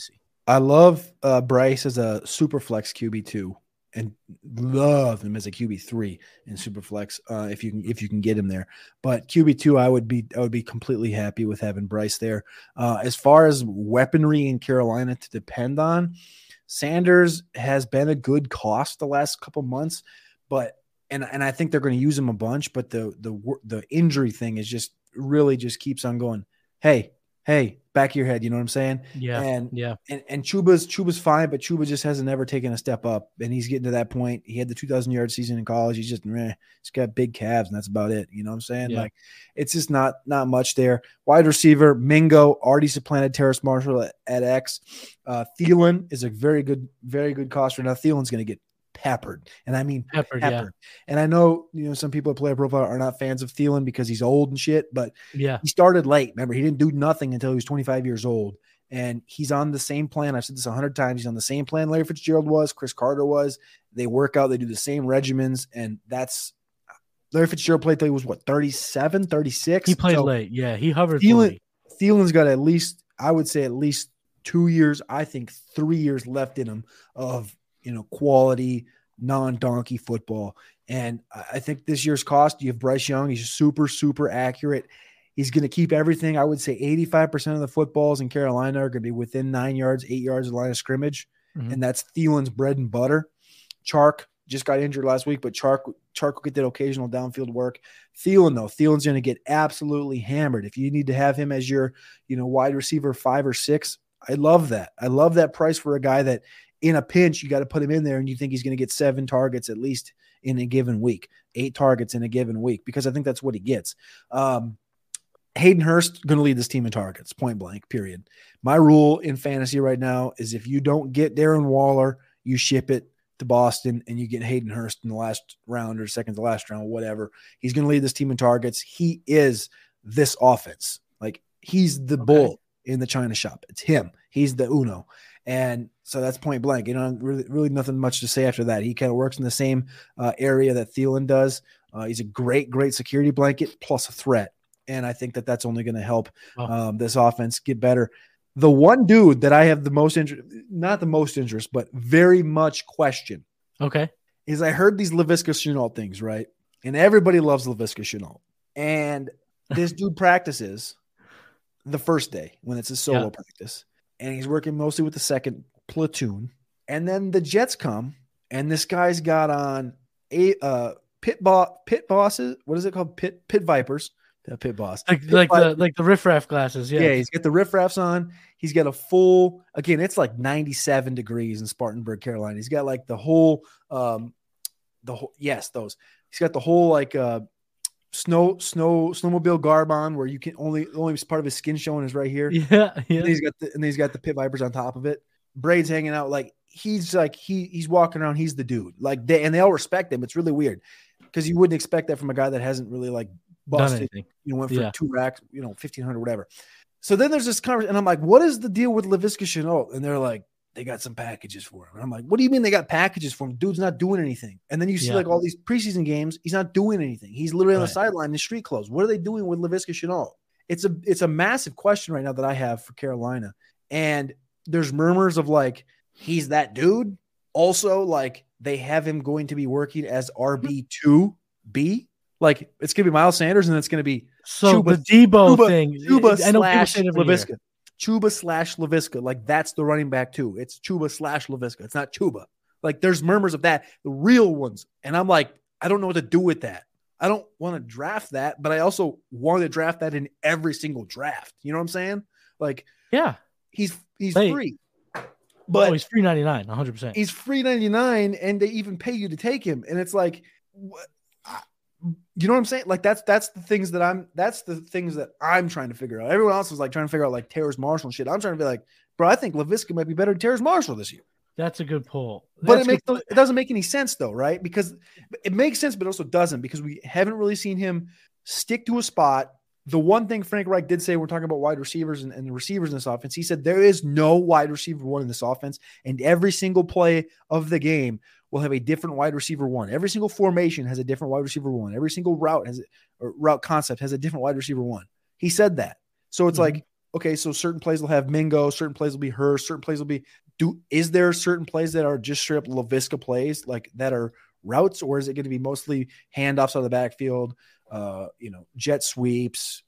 I love Bryce as a super flex QB2 and love him as a QB3 in super flex if you can get him there. But QB2, I would be completely happy with having Bryce there. As far as weaponry in Carolina to depend on, Sanders has been a good cost the last couple months, but and I think they're going to use him a bunch. But the injury thing is just really just keeps on going. Hey, back of your head, you know what I'm saying? Yeah. And yeah. And Chuba's fine, but Chuba just hasn't ever taken a step up, and he's getting to that point. He had the 2,000-yard season in college. He's just he's got big calves, and that's about it. You know what I'm saying? Yeah. Like it's just not much there. Wide receiver Mingo already supplanted Terrace Marshall at X. Thielen is a very good cost right now. Thielen's going to get peppered, and I mean peppered. Yeah. And I know some people at Player Profile are not fans of Thielen because he's old and shit, but yeah, he started late. Remember, he didn't do nothing until he was 25 years old, and he's on the same plan. I've said this 100 times. He's on the same plan Larry Fitzgerald was, Chris Carter was. They work out, they do the same regimens, and that's Larry Fitzgerald played till he was 37, 36. He played late. Yeah, he hovered. Thielen's got at least 2 years, I think 3 years left in him of quality non-donkey football. And I think this year's cost, you have Bryce Young. He's super, super accurate. He's going to keep everything. I would say 85% of the footballs in Carolina are going to be within 9 yards, 8 yards of the line of scrimmage. Mm-hmm. And that's Thielen's bread and butter. Chark just got injured last week, but Chark will get that occasional downfield work. Thielen's going to get absolutely hammered. If you need to have him as your, wide receiver 5 or 6, I love that. I love that price for a guy that in a pinch, you got to put him in there and you think he's going to get 7 targets at least in a given week, 8 targets in a given week, because I think that's what he gets. Hayden Hurst going to lead this team in targets, point blank, period. My rule in fantasy right now is if you don't get Darren Waller, you ship it to Boston and you get Hayden Hurst in the last round or second to last round, whatever. He's going to lead this team in targets. He is this offense. Like he's the bull in the China shop. It's him. He's the Uno. And so that's point blank. Really nothing much to say after that. He kind of works in the same area that Thielen does. He's a great security blanket plus a threat. And I think that's only going to help this offense get better. The one dude that I have the most interest, not the most interest, but very much question. Okay. Is I heard these Laviska Shenault things, right? And everybody loves Laviska Shenault. And this dude practices the first day when it's a solo practice. And he's working mostly with the second platoon. And then the Jets come, and this guy's got on pit bosses. What is it called? Pit vipers. Pit boss. Like the riffraff glasses. Yeah. Yeah. He's got the riffraffs on. He's got a full, again, it's like 97 degrees in Spartanburg, Carolina. He's got like the whole, he's got the whole like snowmobile garb on where you can only part of his skin showing is right here. Yeah. And he's got the pit vipers on top of it. Braids hanging out. Like he's walking around. He's the dude. Like they all respect him. It's really weird because you wouldn't expect that from a guy that hasn't really like busted, went for 2 racks, 1,500, whatever. So then there's this conversation, and I'm like, what is the deal with Laviska Shenault? And they're like, they got some packages for him. And I'm like, what do you mean they got packages for him? Dude's not doing anything. And then you see like all these preseason games, he's not doing anything. He's literally on the sideline in street clothes. What are they doing with Laviska Shenault? It's a massive question right now that I have for Carolina. And there's murmurs of like, he's that dude. Also, like they have him going to be working as RB2B. Like it's going to be Miles Sanders, and it's going to be the Debo thing. Chuba I know people say Laviska. Chuba/Laviska. Like that's the running back too. It's Chuba/Laviska. It's not Chuba. Like there's murmurs of that, the real ones. And I'm like, I don't know what to do with that. I don't want to draft that, but I also want to draft that in every single draft. You know what I'm saying? Like, yeah, he's free. But he's free 99, 100%. He's free 99, and they even pay you to take him. And it's like, you know what I'm saying? Like that's the things that I'm trying to figure out. Everyone else is like trying to figure out like Terrace Marshall and shit. I'm trying to be like, bro, I think Laviska might be better than Terrace Marshall this year. That's a good pull. But it doesn't make any sense though, right? Because it makes sense, but also doesn't, because we haven't really seen him stick to a spot. The one thing Frank Reich did say, we're talking about wide receivers and the receivers in this offense, he said there is no wide receiver 1 in this offense, and every single play of the game will have a different wide receiver 1. Every single formation has a different wide receiver 1. Every single route concept has a different wide receiver 1. He said that. So it's like, okay, so certain plays will have Mingo, certain plays will be Hurst, certain plays will be is there certain plays that are just straight up Laviska plays, like that are routes, or is it going to be mostly handoffs out of the backfield, jet sweeps,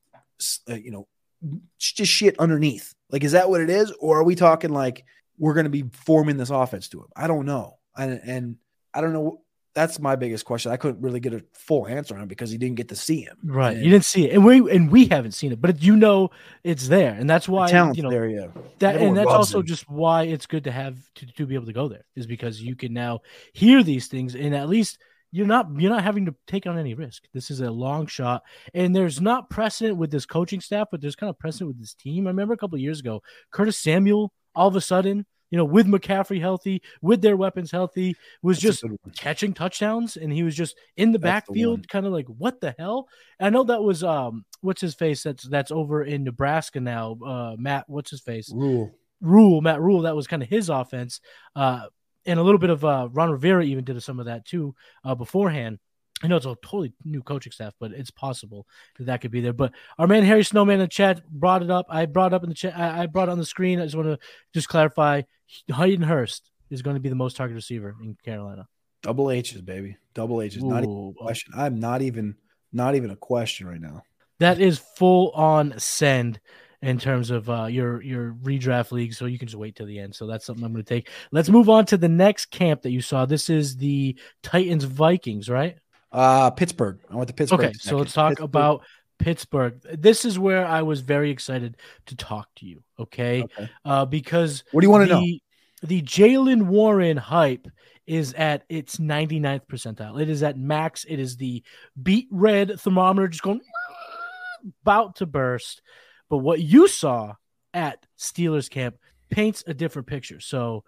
just shit underneath? Like, is that what it is? Or are we talking like we're going to be forming this offense to him? I don't know. And I don't know. That's my biggest question. I couldn't really get a full answer on it because you didn't get to see him. Right. You didn't see it. And we haven't seen it, but it's there. And that's why, there, yeah. That's also just why it's good to have to be able to go there, is because you can now hear these things, and at least you're not having to take on any risk. This is a long shot, and there's not precedent with this coaching staff, but there's kind of precedent with this team. I remember a couple of years ago, Curtis Samuel, all of a sudden, with McCaffrey healthy, with their weapons healthy, was just catching touchdowns, and he was just in the backfield, kind of like, what the hell? I know that was what's his face that's over in Nebraska now, Matt, what's his face? Matt Rule. That was kind of his offense, and a little bit of Ron Rivera even did some of that too beforehand. I know it's a totally new coaching staff, but it's possible that could be there. But our man Harry Snowman in the chat brought it up. I brought it up in the chat. I brought it on the screen. I just want to clarify. Hayden Hurst is going to be the most targeted receiver in Carolina. Double H's, baby. Double H's. Not even a question. I'm not even a question right now. That is full on send in terms of your redraft league, so you can just wait till the end. So that's something I'm going to take. Let's move on to the next camp that you saw. This is the Titans Vikings, right? Pittsburgh. I went to Pittsburgh. Okay, so let's talk about Pittsburgh. This is where I was very excited to talk to you, okay? Because what do you want to know? The Jaylen Warren hype is at its 99th percentile. It is at max. It is the beat red thermometer just going about to burst. But what you saw at Steelers camp paints a different picture. So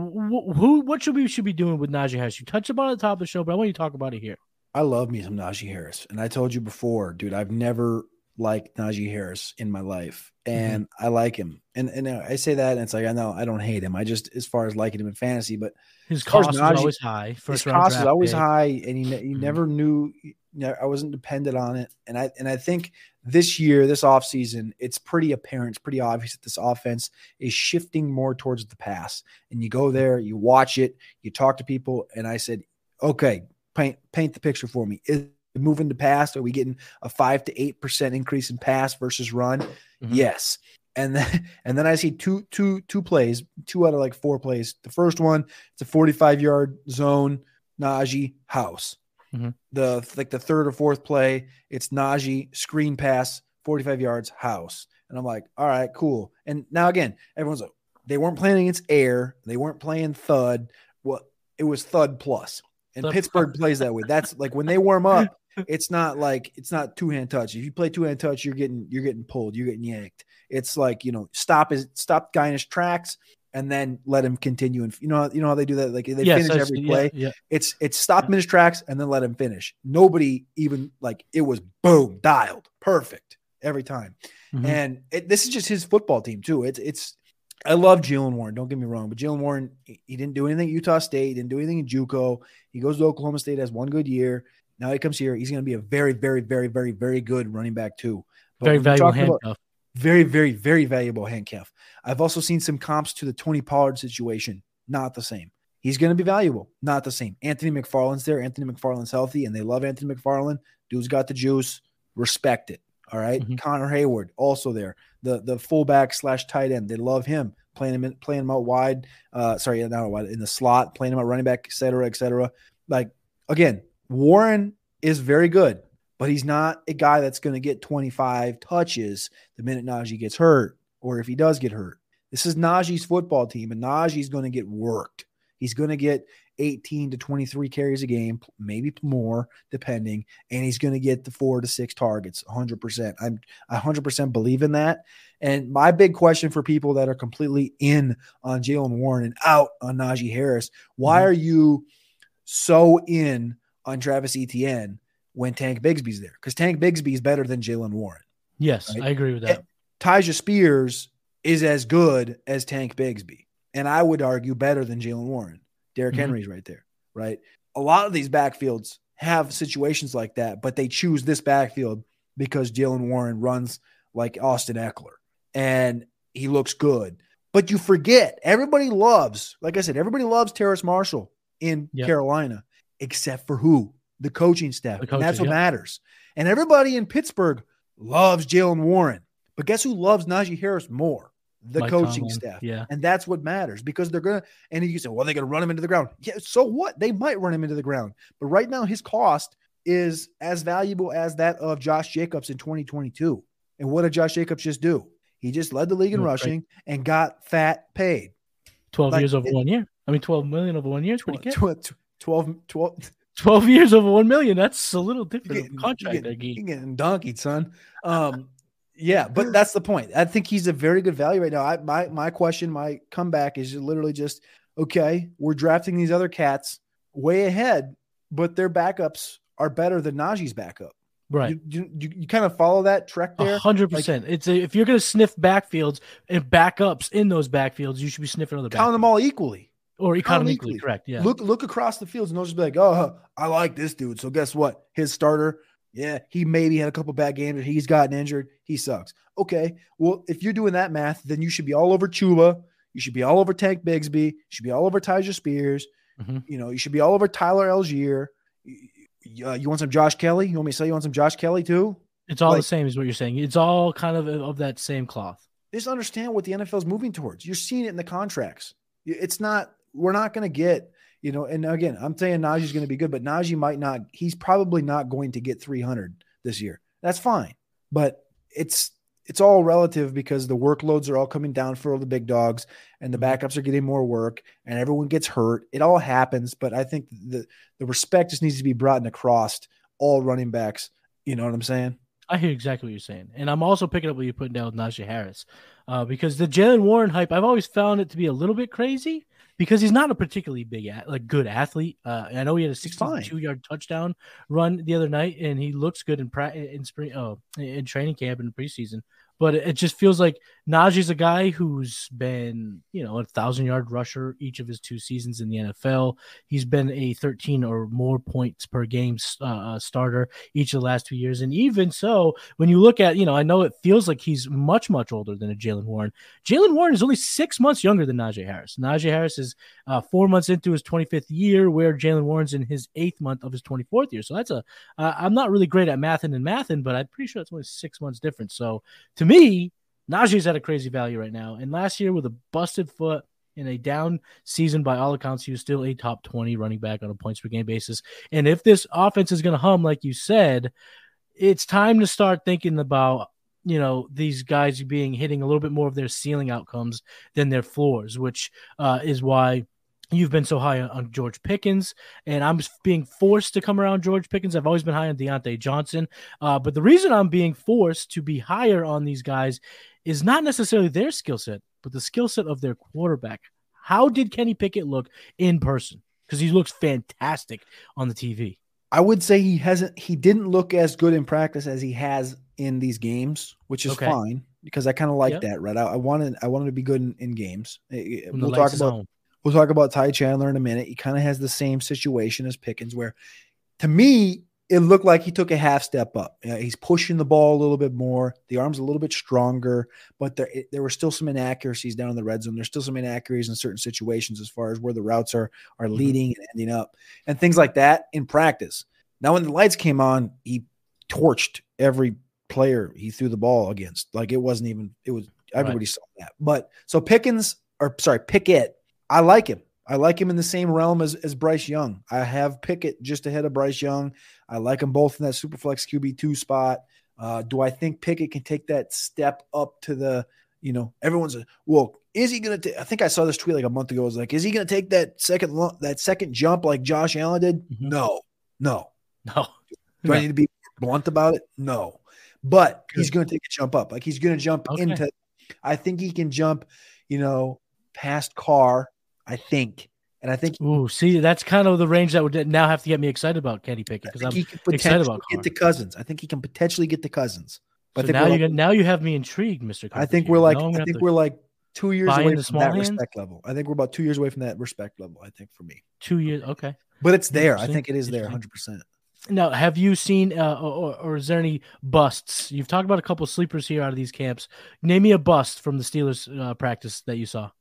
what should we be doing with Najee Harris? You touched upon it at the top of the show, but I want you to talk about it here. I love me some Najee Harris. And I told you before, dude, I've never liked Najee Harris in my life. And I like him. And I say that, and it's like, I know I don't hate him. I just, as far as liking him in fantasy, but his cost is always high. His cost is always high, and you never knew. I wasn't dependent on it. And I think this year, this offseason, it's pretty apparent, it's pretty obvious that this offense is shifting more towards the pass. And you go there, you watch it, you talk to people, and I said, okay, paint the picture for me. Is it moving to pass? Are we getting a 5 to 8% increase in pass versus run? Yes. And then I see two plays, 2 out of like 4 plays. The first one, it's a 45-yard zone, Najee house. The third or fourth play, it's Najee screen pass, 45 yards house. And I'm like, all right, cool. And now again, everyone's like, they weren't playing against air. They weren't playing thud. Well, it was thud plus. And Pittsburgh plays that way. That's like when they warm up, it's not 2-hand touch. If you play 2-hand touch, you're getting pulled, you're getting yanked. It's like, stop the guy in his tracks and then let him continue. And you know how they do that? Like they finish every play. Yeah. It's stop him in his tracks and then let him finish. Nobody even it was boom, dialed perfect every time. And this is just his football team too. I love Jaylen Warren. Don't get me wrong, but Jaylen Warren, he didn't do anything at Utah State. He didn't do anything in JUCO. He goes to Oklahoma State, has one good year. Now he comes here. He's going to be a very, very, very, very, very good running back too. But very valuable handcuff. Very, very, very valuable handcuff. I've also seen some comps to the Tony Pollard situation. Not the same. He's going to be valuable. Not the same. Anthony McFarland's there. Anthony McFarland's healthy, and they love Anthony McFarland. Dude's got the juice. Respect it. All right. Connor Hayward also there. The fullback / tight end. They love him. Playing him out wide. Not wide, in the slot. Playing him out running back, et cetera, et cetera. Like again, Warren is very good, but he's not a guy that's going to get 25 touches the minute Najee gets hurt, or if he does get hurt. This is Najee's football team, and Najee's going to get worked. He's going to get 18 to 23 carries a game, maybe more, depending, and he's going to get the 4 to 6 targets, 100%. I 100% believe in that. And my big question for people that are completely in on Jaylen Warren and out on Najee Harris, why are you so in on Travis Etienne when Tank Bigsby's there? Because Tank Bigsby is better than Jaylen Warren. Yes, right? I agree with that. Tyjae Spears is as good as Tank Bigsby, and I would argue better than Jaylen Warren. Derrick Henry's right there, right? A lot of these backfields have situations like that, but they choose this backfield because Jaylen Warren runs like Austin Eckler. and he looks good. But you forget, everybody loves, like I said, everybody loves Terrace Marshall in Carolina, except for who? The coaching staff. And that's what matters. And everybody in Pittsburgh loves Jaylen Warren. But guess who loves Najee Harris more? The Mike coaching Tomlin. staff. Yeah. And that's what matters, because they're going to, and you say, well, they're going to run him into the ground. Yeah, so what? They might run him into the ground. But right now, his cost is as valuable as that of Josh Jacobs in 2022. And what did Josh Jacobs just do? He just led the league in rushing and got fat paid. 12 years over 1 year. I mean, 12 million over 1 year. 12 years over 1 million. That's a little different contract. You're getting donkeyed, son. Yeah, but that's the point. I think he's a very good value right now. My question, my comeback is literally just, okay, we're drafting these other cats way ahead, but their backups are better than Najee's backup. Right. You kind of follow that trek there? 100%. It's if you're going to sniff backfields and backups in those backfields, you should be sniffing other backfields. Count them all equally. Or economically, correct, yeah. Look across the fields and they'll just be like, oh, I like this dude. So guess what? His starter, he maybe had a couple bad games or he's gotten injured. He sucks. Okay, well, if you're doing that math, then you should be all over Chuba. You should be all over Tank Bigsby. You should be all over Tyjae Spears. Mm-hmm. You should be all over Tyler Algier. You want some Josh Kelly? You want me to say you want some Josh Kelly too? It's all the same is what you're saying. It's all kind of that same cloth. Just understand what the NFL is moving towards. You're seeing it in the contracts. We're not going to get, and again, I'm saying Najee's going to be good, but Najee might not. He's probably not going to get 300 this year. That's fine. But it's all relative because the workloads are all coming down for all the big dogs and the backups are getting more work and everyone gets hurt. It all happens. But I think the respect just needs to be brought across all running backs. You know what I'm saying? I hear exactly what you're saying. And I'm also picking up what you're putting down with Najee Harris because the Jaylen Warren hype, I've always found it to be a little bit crazy because he's not a particularly good athlete. I know he had a 62-yard touchdown run the other night, and he looks good in training camp and preseason. But it just feels like Najee's a guy who's been, a 1,000-yard rusher each of his 2 seasons in the NFL. He's been a 13 or more points per game starter each of the last 2 years. And even so, when you look at, I know it feels like he's much, much older than a Jaylen Warren. Jaylen Warren is only 6 months younger than Najee Harris. Najee Harris is 4 months into his 25th year, where Jaylen Warren's in his 8th month of his 24th year. So that's I'm not really great at mathing, but I'm pretty sure it's only 6 months difference. So to me, Najee's at a crazy value right now. And last year with a busted foot in a down season, by all accounts, he was still a top 20 running back on a points per game basis. And if this offense is going to hum, like you said, it's time to start thinking about, these guys hitting a little bit more of their ceiling outcomes than their floors, which is why you've been so high on George Pickens, and I'm being forced to come around George Pickens. I've always been high on Deontay Johnson, but the reason I'm being forced to be higher on these guys is not necessarily their skill set, but the skill set of their quarterback. How did Kenny Pickett look in person? Because he looks fantastic on the TV. I would say he didn't look as good in practice as he has in these games, which is fine because I kind of like that, right? I wanted to be good in games. We'll talk about Ty Chandler in a minute. He kind of has the same situation as Pickens, where to me, it looked like he took a half step up. He's pushing the ball a little bit more. The arm's a little bit stronger, but there were still some inaccuracies down in the red zone. There's still some inaccuracies in certain situations as far as where the routes are leading and ending up and things like that in practice. Now, when the lights came on, he torched every player he threw the ball against. Like everybody saw that. But so Pickett, I like him. I like him in the same realm as Bryce Young. I have Pickett just ahead of Bryce Young. I like them both in that Superflex QB2 spot. Do I think Pickett can take that step up to the, everyone's is he going to I think I saw this tweet like a month ago. It was like, is he going to take that second jump like Josh Allen did? Mm-hmm. No. Do I need to be blunt about it? No. But he's going to take a jump up. Like he's going to jump into, I think he can jump, past Carr, I think. And I think that's kind of the range that would now have to get me excited about Kenny Pickett because I'm excited about get to Cousins. I think he can potentially get to Cousins. But so now you have me intrigued, Mr. I think we're like 2 years away from that respect level. I think we're about 2 years away from that respect level, I think, for me. 2 years, okay. But it's there. I think it is there 100%. Now, have you seen or is there any busts? You've talked about a couple of sleepers here out of these camps. Name me a bust from the Steelers practice that you saw.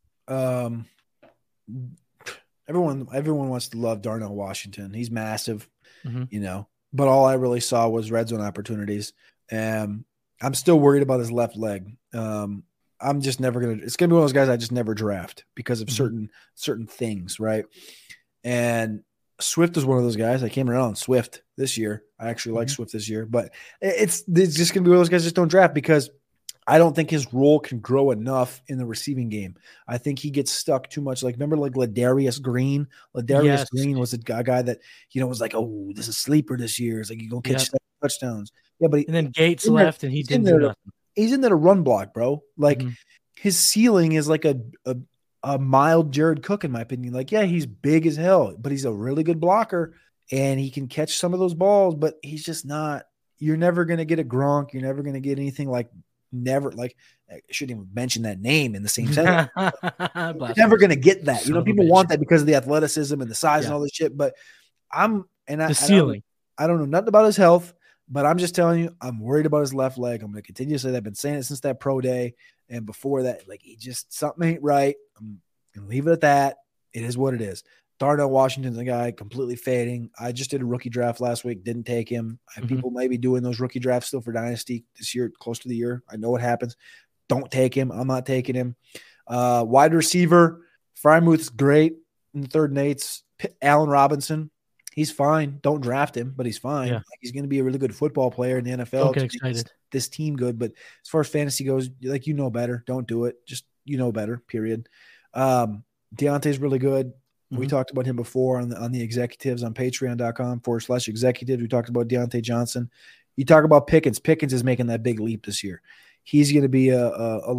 Everyone wants to love Darnell Washington. He's massive, Mm-hmm. But all I really saw was red zone opportunities. I'm still worried about his left leg. I'm just never gonna. It's gonna be one of those guys I just never draft because of certain things, right? And Swift is one of those guys. I came around on Swift this year. I actually like Swift this year, but it's just gonna be one of those guys I just don't draft because I don't think his role can grow enough in the receiving game. I think he gets stuck too much. Like, remember, like Ladarius Green? Ladarius Green was a guy that, was like, oh, this is a sleeper this year. It's like, you're going to catch touchdowns. Yeah, but and then Gates left and he didn't do nothing. He's in there to run block, bro. Like, his ceiling is like a mild Jared Cook, in my opinion. Like, yeah, he's big as hell, but he's a really good blocker, and he can catch some of those balls, but he's just not – you're never going to get a Gronk. You're never going to get anything like – never, like, I shouldn't even mention that name in the same sentence. You're never going to get that. People want that because of the athleticism and the size and all this shit, but ceiling. I don't know nothing about his health, but I'm just telling you, I'm worried about his left leg. I'm going to continue to say that. I've been saying it since that pro day. And before that, like, something ain't right. I'm going to leave it at that. It is what it is. Darnell Washington's a guy completely fading. I just did a rookie draft last week, didn't take him. People may be doing those rookie drafts still for Dynasty this year, close to the year. I know what happens. Don't take him. I'm not taking him. Wide receiver, Freiermuth's great in the third and eights. Allen Robinson, he's fine. Don't draft him, but he's fine. Yeah. Like, he's going to be a really good football player in the NFL. Don't get excited. This team good, but as far as fantasy goes, like, better. Don't do it. Just better, period. Deontay's really good. We talked about him before on the executives on patreon.com/executives. We talked about Deontay Johnson. You talk about Pickens. Pickens is making that big leap this year. He's going to be a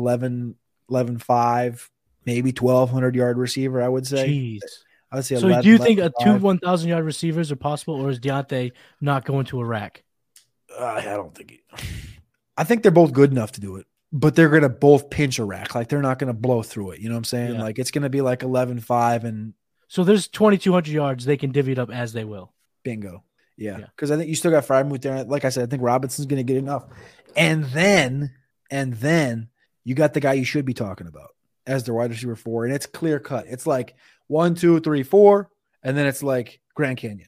11.5, maybe 1,200 yard receiver, I would say. Jeez. I would say. So 11, do you think 11, 2 1,000 yard receivers are possible, or is Deontay not going to a rack? I don't think I think they're both good enough to do it, but they're going to both pinch a rack. Like, they're not going to blow through it. You know what I'm saying? Yeah. Like, it's going to be like 11.5 and. So there's 2,200 yards. They can divvy it up as they will. Bingo. Yeah. Because I think you still got Freiermuth there. Like I said, I think Robinson's going to get enough. And then you got the guy you should be talking about as the wide receiver 4. And it's clear cut. It's like 1, 2, 3, 4. And then it's like Grand Canyon.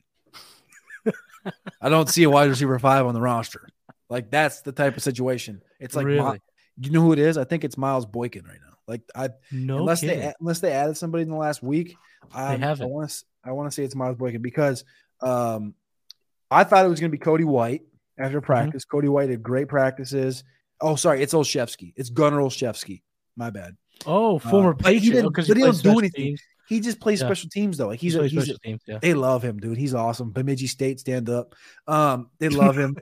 I don't see a wide receiver 5 on the roster. Like, that's the type of situation. It's like, really? You know who it is? I think it's Miles Boykin right now. Like, unless they added somebody in the last week, I want to say it's Miles Boykin because I thought it was going to be Cody White after practice. Cody White had great practices. Oh, sorry, it's Olszewski. It's Gunnar Olszewski. My bad. Oh, former Patriot. But he doesn't do anything. Teams. He just plays special teams though. Like, they love him, dude. He's awesome. Bemidji State, stand up. They love him.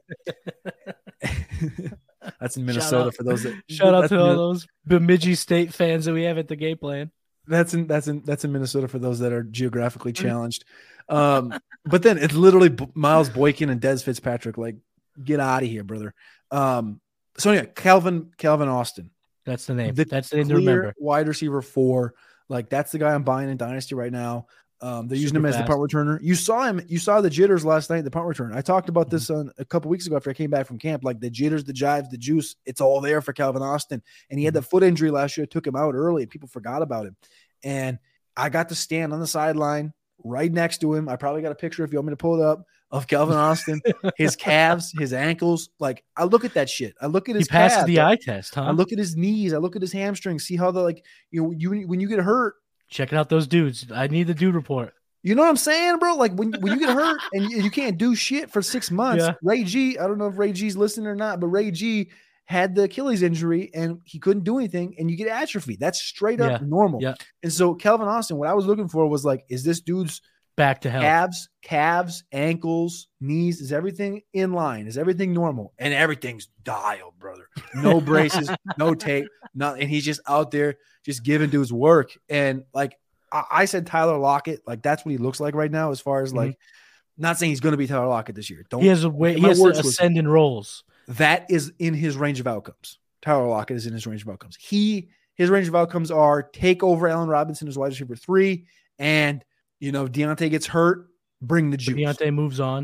That's in Minnesota for those that shout out to all those Bemidji State fans that we have at the game plan. That's in Minnesota for those that are geographically challenged. But then it's literally Miles Boykin and Des Fitzpatrick. Like, get out of here, brother. So anyway, Calvin Austin. That's the name. That's the name to remember. Wide receiver 4. Like, that's the guy I'm buying in Dynasty right now. They're using him as the punt returner. You saw the jitters last night, the punt return. I talked about this a couple weeks ago after I came back from camp. Like, the jitters, the jives, the juice, it's all there for Calvin Austin. And he had the foot injury last year, took him out early, and people forgot about him. And I got to stand on the sideline right next to him. I probably got a picture, if you want me to pull it up, of Calvin Austin, his calves, his ankles. Like, I look at that shit. I look at his calves. He passed the eye test, huh? I look at his knees. I look at his hamstrings. See how when you get hurt. Checking out those dudes. I need the dude report. You know what I'm saying, bro? Like, when you get hurt and you can't do shit for 6 months. Yeah. Ray G, I don't know if Ray G's listening or not, but Ray G had the Achilles injury and he couldn't do anything, and you get atrophy. That's straight up normal. Yeah. And so Calvin Austin, what I was looking for was like, is this dude's back to health? Calves, ankles, knees, is everything in line? Is everything normal? And everything's dialed, brother. No braces, no tape, nothing. And he's just out there just giving dudes work. And like, I said Tyler Lockett, like, that's what he looks like right now, as far as like, not saying he's going to be Tyler Lockett this year. He has to ascend in roles. That is in his range of outcomes. Tyler Lockett is in his range of outcomes. His range of outcomes are take over Allen Robinson as wide receiver 3, and Deontay gets hurt, bring the juice. Deontay moves on.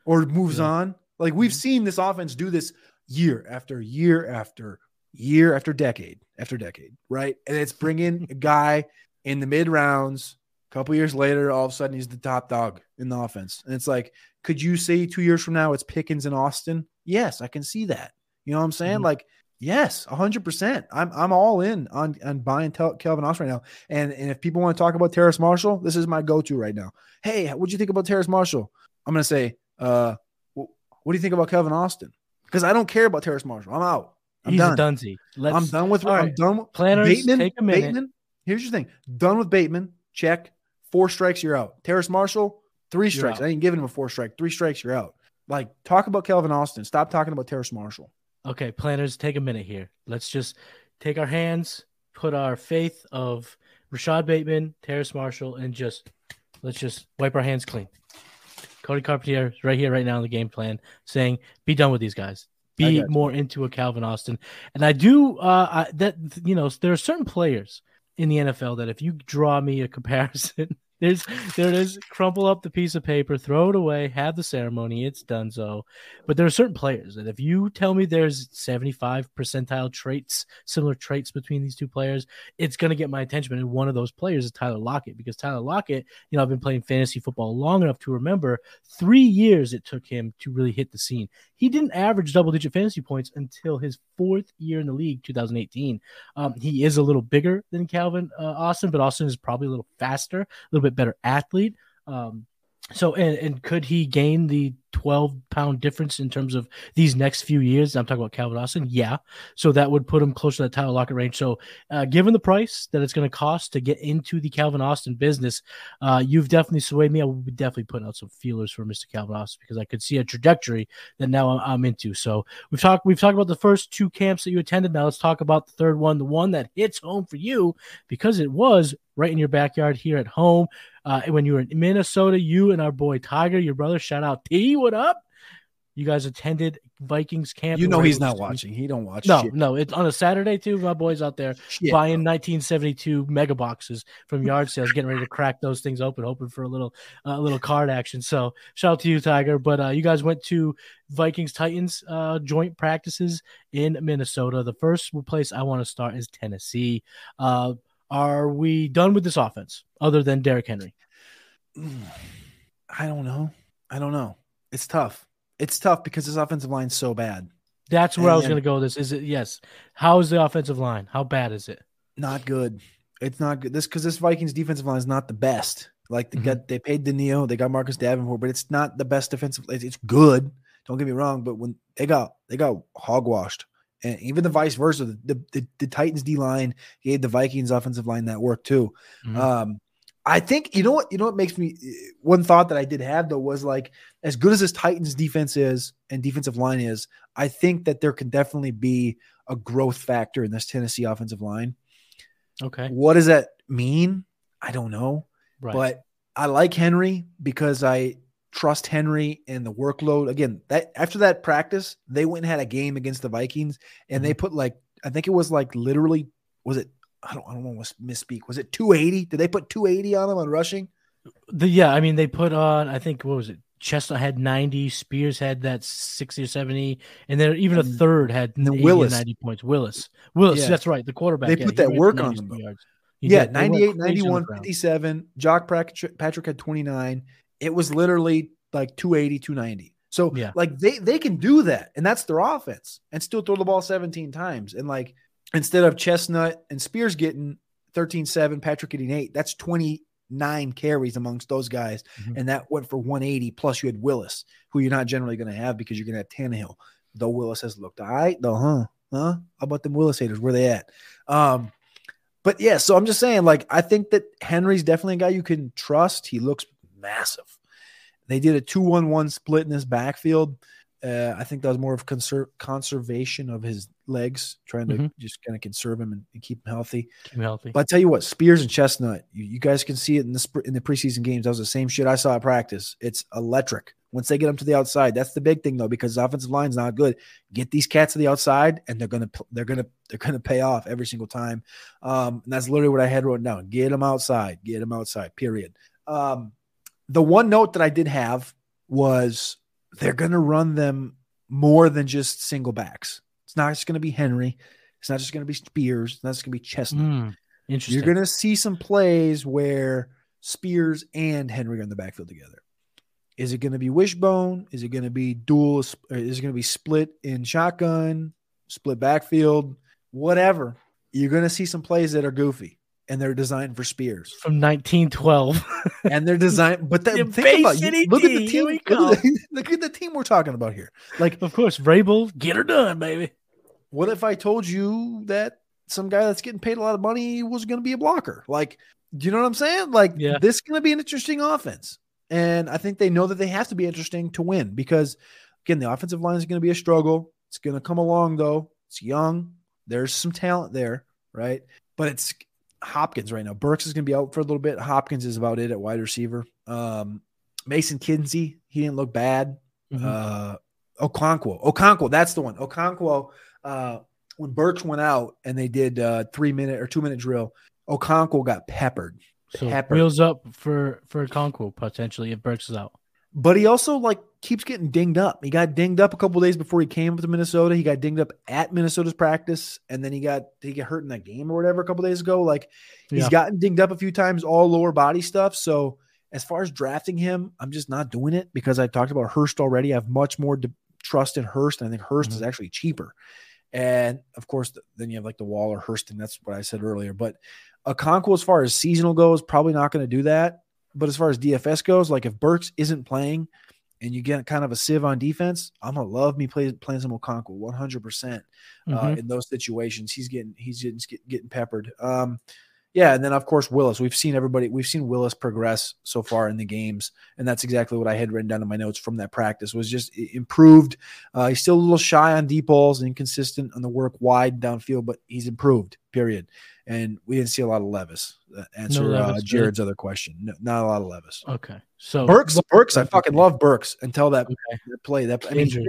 or moves on. Like we've seen this offense do this year after year after year after decade after decade, right? And it's bringing a guy in the mid rounds. A couple years later, all of a sudden he's the top dog in the offense. And it's like, could you say 2 years from now it's Pickens and Austin? Yes, I can see that. You know what I'm saying? Mm-hmm. Like, yes, 100%. I'm all in on buying Calvin Austin right now. And if people want to talk about Terrace Marshall, this is my go-to right now. Hey, what'd you think about Terrace Marshall? I'm gonna say, what do you think about Calvin Austin? Because I don't care about Terrace Marshall. I'm out. He's done. A dunzy. I'm done with. Right. I'm done with Planners. Bateman. Take a minute. Bateman. Here's your thing. Done with Bateman. Check. 4 strikes, you're out. Terrace Marshall, 3 strikes. I ain't giving him a 4 strike. 3 strikes, you're out. Like, talk about Calvin Austin. Stop talking about Terrace Marshall. Okay, planners, take a minute here. Let's just take our hands, put our faith of Rashad Bateman, Terrace Marshall, and let's just wipe our hands clean. Cody Carpentier is right here, right now in the game plan, saying, be done with these guys. Be more into a Calvin Austin. And I do there are certain players in the NFL that if you draw me a comparison, there it is, crumple up the piece of paper, throw it away, have the ceremony, it's done so. But there are certain players that if you tell me there's 75 percentile traits, similar traits between these two players, it's going to get my attention. And one of those players is Tyler Lockett, because Tyler Lockett, I've been playing fantasy football long enough to remember 3 years it took him to really hit the scene. He didn't average double-digit fantasy points until his 4th year in the league, 2018. He is a little bigger than Calvin Austin, but Austin is probably a little faster, a little bit better athlete. So could he gain the 12-pound difference in terms of these next few years? I'm talking about Calvin Austin. Yeah. So that would put him closer to that Tyler Lockett range. So given the price that it's going to cost to get into the Calvin Austin business, you've definitely swayed me. I will be definitely putting out some feelers for Mr. Calvin Austin, because I could see a trajectory that now I'm into. So we've talked about the first 2 camps that you attended. Now let's talk about the third one, the one that hits home for you, because it was right in your backyard here at home. When you were in Minnesota, you and our boy Tiger, your brother, shout out T, what up? You guys attended Vikings camp. He's not watching. He don't watch. No, it's on a Saturday too. My boy's out there buying 1972 mega boxes from yard sales, getting ready to crack those things open, hoping for a little card action. So shout out to you, Tiger. But you guys went to Vikings Titans joint practices in Minnesota. The first place I want to start is Tennessee. Are we done with this offense other than Derrick Henry? I don't know. It's tough. It's tough because this offensive line is so bad. That's where I was going to go with this. Is it? Yes. How is the offensive line? How bad is it? Not good. It's not good. This Vikings defensive line is not the best. Like they paid Daniil, they got Marcus Davenport, but it's not the best defensive. It's good. Don't get me wrong, but when they got hogwashed. And even the vice versa, the Titans D line gave the Vikings offensive line that work too. Mm-hmm. I think you know what makes me, one thought that I did have though was, like, as good as this Titans defense is and defensive line is, I think that there can definitely be a growth factor in this Tennessee offensive line. Okay. What does that mean? I don't know. Right. But I like Henry because I trust Henry and the workload. Again, that after that practice, they went and had a game against the Vikings, and they put, like, I think it was like literally, was it, I don't want to misspeak. Was it 280? Did they put 280 on them on rushing? They put on, I think, what was it? Chestnut had 90, Spears had that 60 or 70, and then even a third had 80 Willis. 90 points. Willis, yeah. That's right, the quarterback. They put that work on them. 98, 91, 57. Jock Patrick had 29. It was literally like 280, 290. So, like, they can do that, and that's their offense, and still throw the ball 17 times. And, like, instead of Chestnut and Spears getting 13-7, Patrick getting 8, that's 29 carries amongst those guys. Mm-hmm. And that went for 180. Plus you had Willis, who you're not generally going to have because you're going to have Tannehill. Though Willis has looked all right, though, How about them Willis haters? Where they at? But yeah, so I'm just saying, like, I think that Henry's definitely a guy you can trust. He looks massive. They did a 2-1-1 split in his backfield. I think that was more of conservation of his legs, trying to just kind of conserve him and keep him healthy. But I tell you what, Spears and Chestnut, you guys can see it in the preseason games. That was the same shit I saw at practice. It's electric. Once they get them to the outside, that's the big thing though, because the offensive line's not good. Get these cats to the outside, and they're gonna pay off every single time. And that's literally what I had written down. Get them outside. Period. The one note that I did have was they're going to run them more than just single backs. It's not just going to be Henry. It's not just going to be Spears. It's not just going to be Chestnut. Interesting. You're going to see some plays where Spears and Henry are in the backfield together. Is it going to be wishbone? Is it going to be dual? Is it going to be split in shotgun, split backfield, whatever? You're going to see some plays that are goofy, and they're designed for Spears from 1912. And they're designed, but think about it. Look at the team. Look at the team we're talking about here. Like, of course, Vrabel, get her done, baby. What if I told you that some guy that's getting paid a lot of money was going to be a blocker? Like, do you know what I'm saying? Like, This is going to be an interesting offense. And I think they know that they have to be interesting to win because, again, the offensive line is going to be a struggle. It's going to come along, though. It's young. There's some talent there, right? But it's Hopkins right now. Burks is going to be out for a little bit. Hopkins is about it at wide receiver. Mason Kinsey, he didn't look bad. Okonkwo, that's the one. Okonkwo, when Burks went out and they did 3-minute or 2-minute drill, Okonkwo got peppered. So wheels up for Okonkwo potentially if Burks is out. But he also keeps getting dinged up. He got dinged up a couple of days before he came up to Minnesota. He got dinged up at Minnesota's practice, and then he got hurt in that game or whatever a couple of days ago. He's gotten dinged up a few times, all lower body stuff. So as far as drafting him, I'm just not doing it because I talked about Hurst already. I have much more trust in Hurst, and I think Hurst is actually cheaper. And of course, then you have the Waller, Hurst, and that's what I said earlier. But Okonkwo, as far as seasonal goes, probably not going to do that. But as far as DFS goes, if Burks isn't playing and you get kind of a sieve on defense, I'm going to love me playing some Okonkwo 100% in those situations. He's getting peppered. And then of course Willis. We've seen Willis progress so far in the games, and that's exactly what I had written down in my notes from that practice. Was just improved. He's still a little shy on deep balls and inconsistent on the work wide downfield, but he's improved. Period. And we didn't see a lot of Levis. Answer Jared's other question. No, not a lot of Levis. Okay, so Burks. I fucking love Burks until that play. That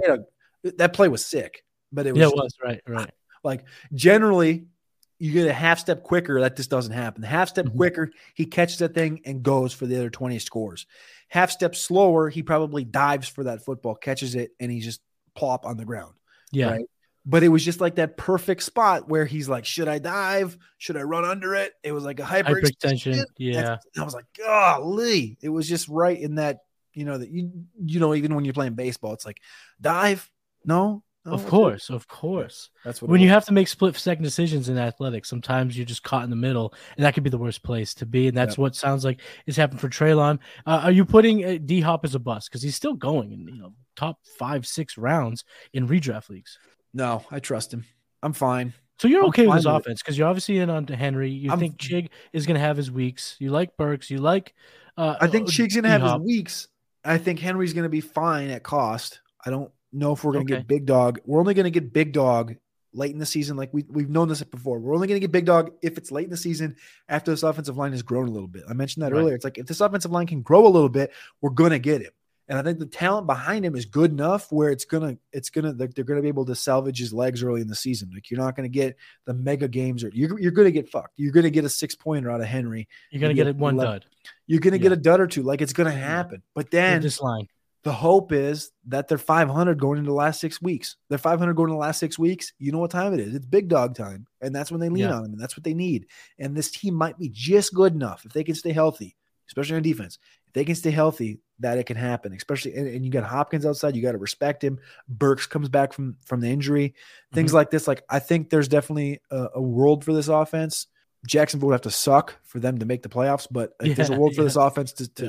play was sick, but it was right. Generally, you get a half step quicker, that just doesn't happen. The half step quicker, he catches that thing and goes for the other 20 scores. Half step slower, he probably dives for that football, catches it, and he just plop on the ground. Yeah. Right? But it was just that perfect spot where he's like, should I dive? Should I run under it? It was like a hyperextension. Yeah. And I was like, golly. It was just right in that, that even when you're playing baseball, it's like dive. No. Of course. That's what when you have to make split-second decisions in athletics, sometimes you're just caught in the middle, and that could be the worst place to be. And that's what sounds like is happening for Treylon. Are you putting D-Hop as a bust because he's still going in top 5-6 rounds in redraft leagues? No, I trust him. I'm fine. So you're okay with his offense because you're obviously in on Henry. You think Chig is going to have his weeks. You like Burks. You like. I think Chig's going to have his weeks. I think Henry's going to be fine at cost. I don't know if we're going to get big dog. We're only going to get big dog late in the season. We've known this before. We're only going to get big dog if it's late in the season after this offensive line has grown a little bit. I mentioned that earlier. It's if this offensive line can grow a little bit, we're going to get him. And I think the talent behind him is good enough where they're going to be able to salvage his legs early in the season. You're not going to get the mega games, or you're going to get fucked. You're going to get a 6-pointer out of Henry. You're going to get one dud. You're going to get a dud or two. It's going to happen. But then this line, the hope is that they're 500 going into the last 6 weeks. They're 500 going into the last 6 weeks. You know what time it is? It's big dog time, and that's when they lean on him, and that's what they need. And this team might be just good enough if they can stay healthy, especially on defense. If they can stay healthy, that it can happen, especially, and you got Hopkins outside, you got to respect him. Burks comes back from the injury, things like this. I think there's definitely a world for this offense. Jacksonville would have to suck for them to make the playoffs, but there's a world for this offense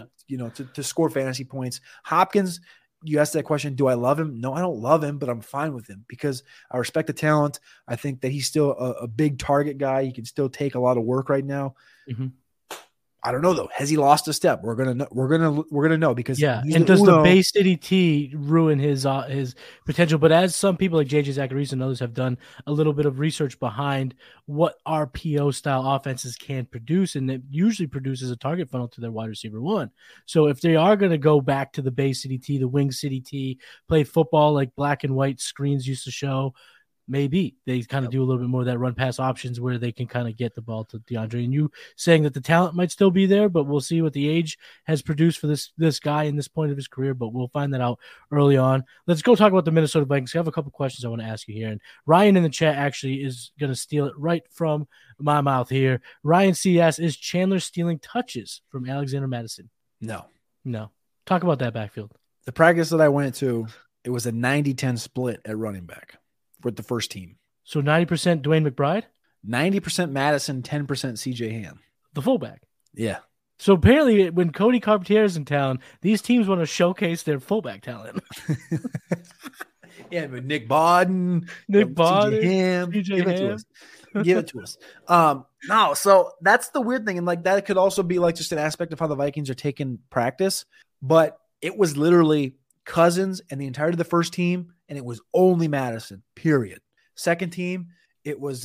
to score fantasy points. Hopkins, you asked that question, do I love him? No, I don't love him, but I'm fine with him because I respect the talent. I think that he's still a big target guy. He can still take a lot of work right now. I don't know though. Has he lost a step? We're gonna know because and does the Bay City T ruin his potential? But as some people like JJ Zacharias and others have done a little bit of research behind what RPO style offenses can produce, and it usually produces a target funnel to their wide receiver one. So if they are going to go back to the Bay City T, the Wing City T, play football like black and white screens used to show, maybe they kind of do a little bit more of that run pass options where they can kind of get the ball to DeAndre. And you saying that the talent might still be there, but we'll see what the age has produced for this guy in this point of his career, but we'll find that out early on. Let's go talk about the Minnesota Vikings. I have a couple questions I want to ask you here. And Ryan in the chat actually is going to steal it right from my mouth here. Ryan CS, is Chandler stealing touches from Alexander Mattison? No. Talk about that backfield. The practice that I went to, it was a 90-10 split at running back with the first team. So 90% Dwayne McBride? 90% Madison, 10% CJ Ham. The fullback. Yeah. So apparently when Cody Carpentier is in town, these teams want to showcase their fullback talent. Yeah, but Nick Bodden, CJ Ham, CJ Ham. Give it to us. No, so that's the weird thing. And like that could also be like just an aspect of how the Vikings are taking practice. But it was literally Cousins and the entirety of the first team, and it was only Madison, period. Second team, it was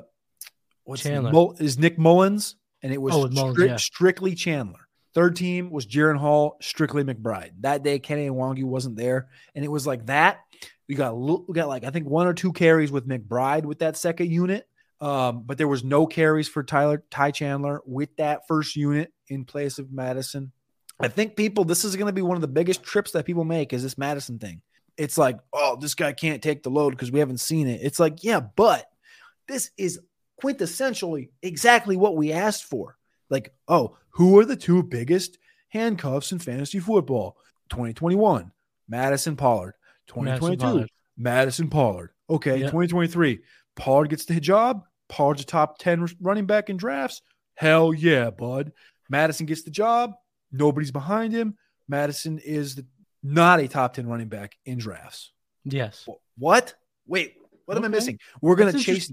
Chandler. Is Nick Mullins, and it was Mullins, strictly Chandler. Third team was Jaron Hall, strictly McBride. That day, Kenny Nwangu wasn't there, and it was like that. We got like I think 1 or 2 carries with McBride with that second unit, but there was no carries for Ty Chandler with that first unit in place of Madison. I think this is going to be one of the biggest trips that people make is this Madison thing. It's like, oh, this guy can't take the load because we haven't seen it. It's like, yeah, but this is quintessentially exactly what we asked for. Like, oh, who are the 2 biggest handcuffs in fantasy football? 2021, Madison Pollard. 2022, Madison Pollard. Okay, yep. 2023, Pollard gets the job. Pollard's a top 10 running back in drafts. Hell yeah, bud. Madison gets the job. Nobody's behind him. Madison is not a top 10 running back in drafts. Yes. What? Wait, what am I missing? We're going to chase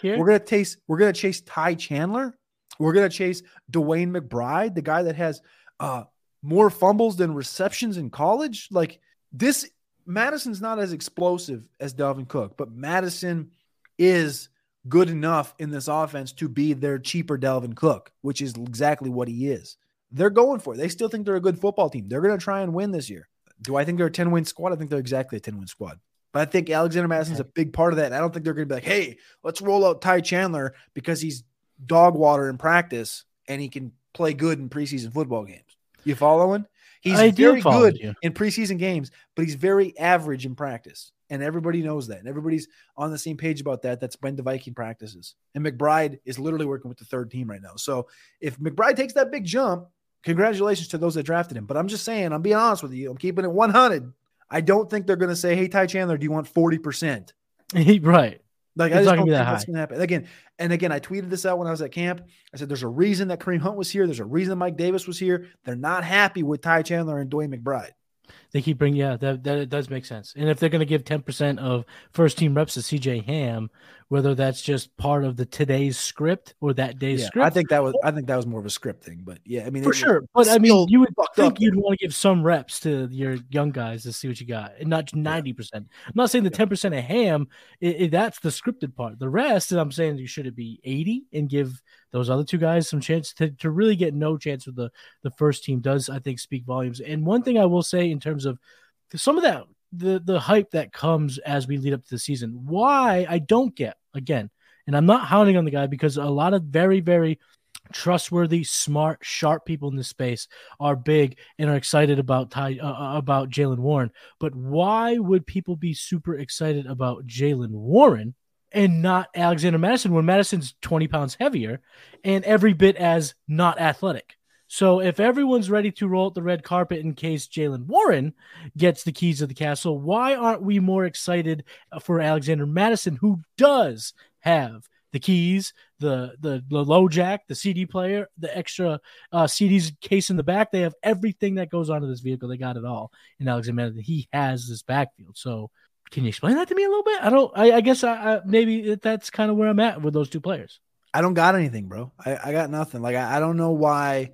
We're going to chase Ty Chandler. We're going to chase Dwayne McBride, the guy that has more fumbles than receptions in college. Like this, Madison's not as explosive as Dalvin Cook, but Madison is good enough in this offense to be their cheaper Dalvin Cook, which is exactly what he is. They're going for it. They still think they're a good football team. They're going to try and win this year. Do I think they're a 10-win squad? I think they're exactly a 10-win squad. But I think Alexander Madison's a big part of that. I don't think they're going to be like, hey, let's roll out Ty Chandler because he's dog water in practice and he can play good in preseason football games. You following? He's very good in preseason games, but he's very average in practice. And everybody knows that. And everybody's on the same page about that. That's when the Viking practices. And McBride is literally working with the third team right now. So if McBride takes that big jump, congratulations to those that drafted him. But I'm just saying, I'm being honest with you. I'm keeping it 100. I don't think they're going to say, hey, Ty Chandler, do you want 40%? Right. Like, I just don't think that's going to happen. Again, I tweeted this out when I was at camp. I said, there's a reason that Kareem Hunt was here. There's a reason that Mike Davis was here. They're not happy with Ty Chandler and Dwayne McBride. They keep bringing, that does make sense. And if they're going to give 10% of first team reps to CJ Ham, whether that's just part of the today's script or that day's script, I think that was more of a script thing. But yeah, I mean, for sure. But I mean, you would think you'd want to give some reps to your young guys to see what you got, and not 90%. I'm not saying the 10% of Ham, that's the scripted part. The rest, I'm saying you should it be 80 and give those other 2 guys some chance to really get no chance with the first team does, I think, speak volumes. And one thing I will say in terms of some of that, the hype that comes as we lead up to the season, why I don't get, again, and I'm not hounding on the guy because a lot of very, very trustworthy, smart, sharp people in this space are big and are excited about Jaylen Warren. But why would people be super excited about Jaylen Warren and not Alexander Mattison when Madison's 20 pounds heavier and every bit as not athletic? So if everyone's ready to roll out the red carpet in case Jaylen Warren gets the keys of the castle, why aren't we more excited for Alexander Mattison, who does have the keys, the low jack, the CD player, the extra CDs case in the back? They have everything that goes onto this vehicle. They got it all in Alexander Mattison. He has this backfield. So can you explain that to me a little bit? I guess maybe that's kind of where I'm at with those 2 players. I don't got anything, bro. I got nothing. Like, I don't know why.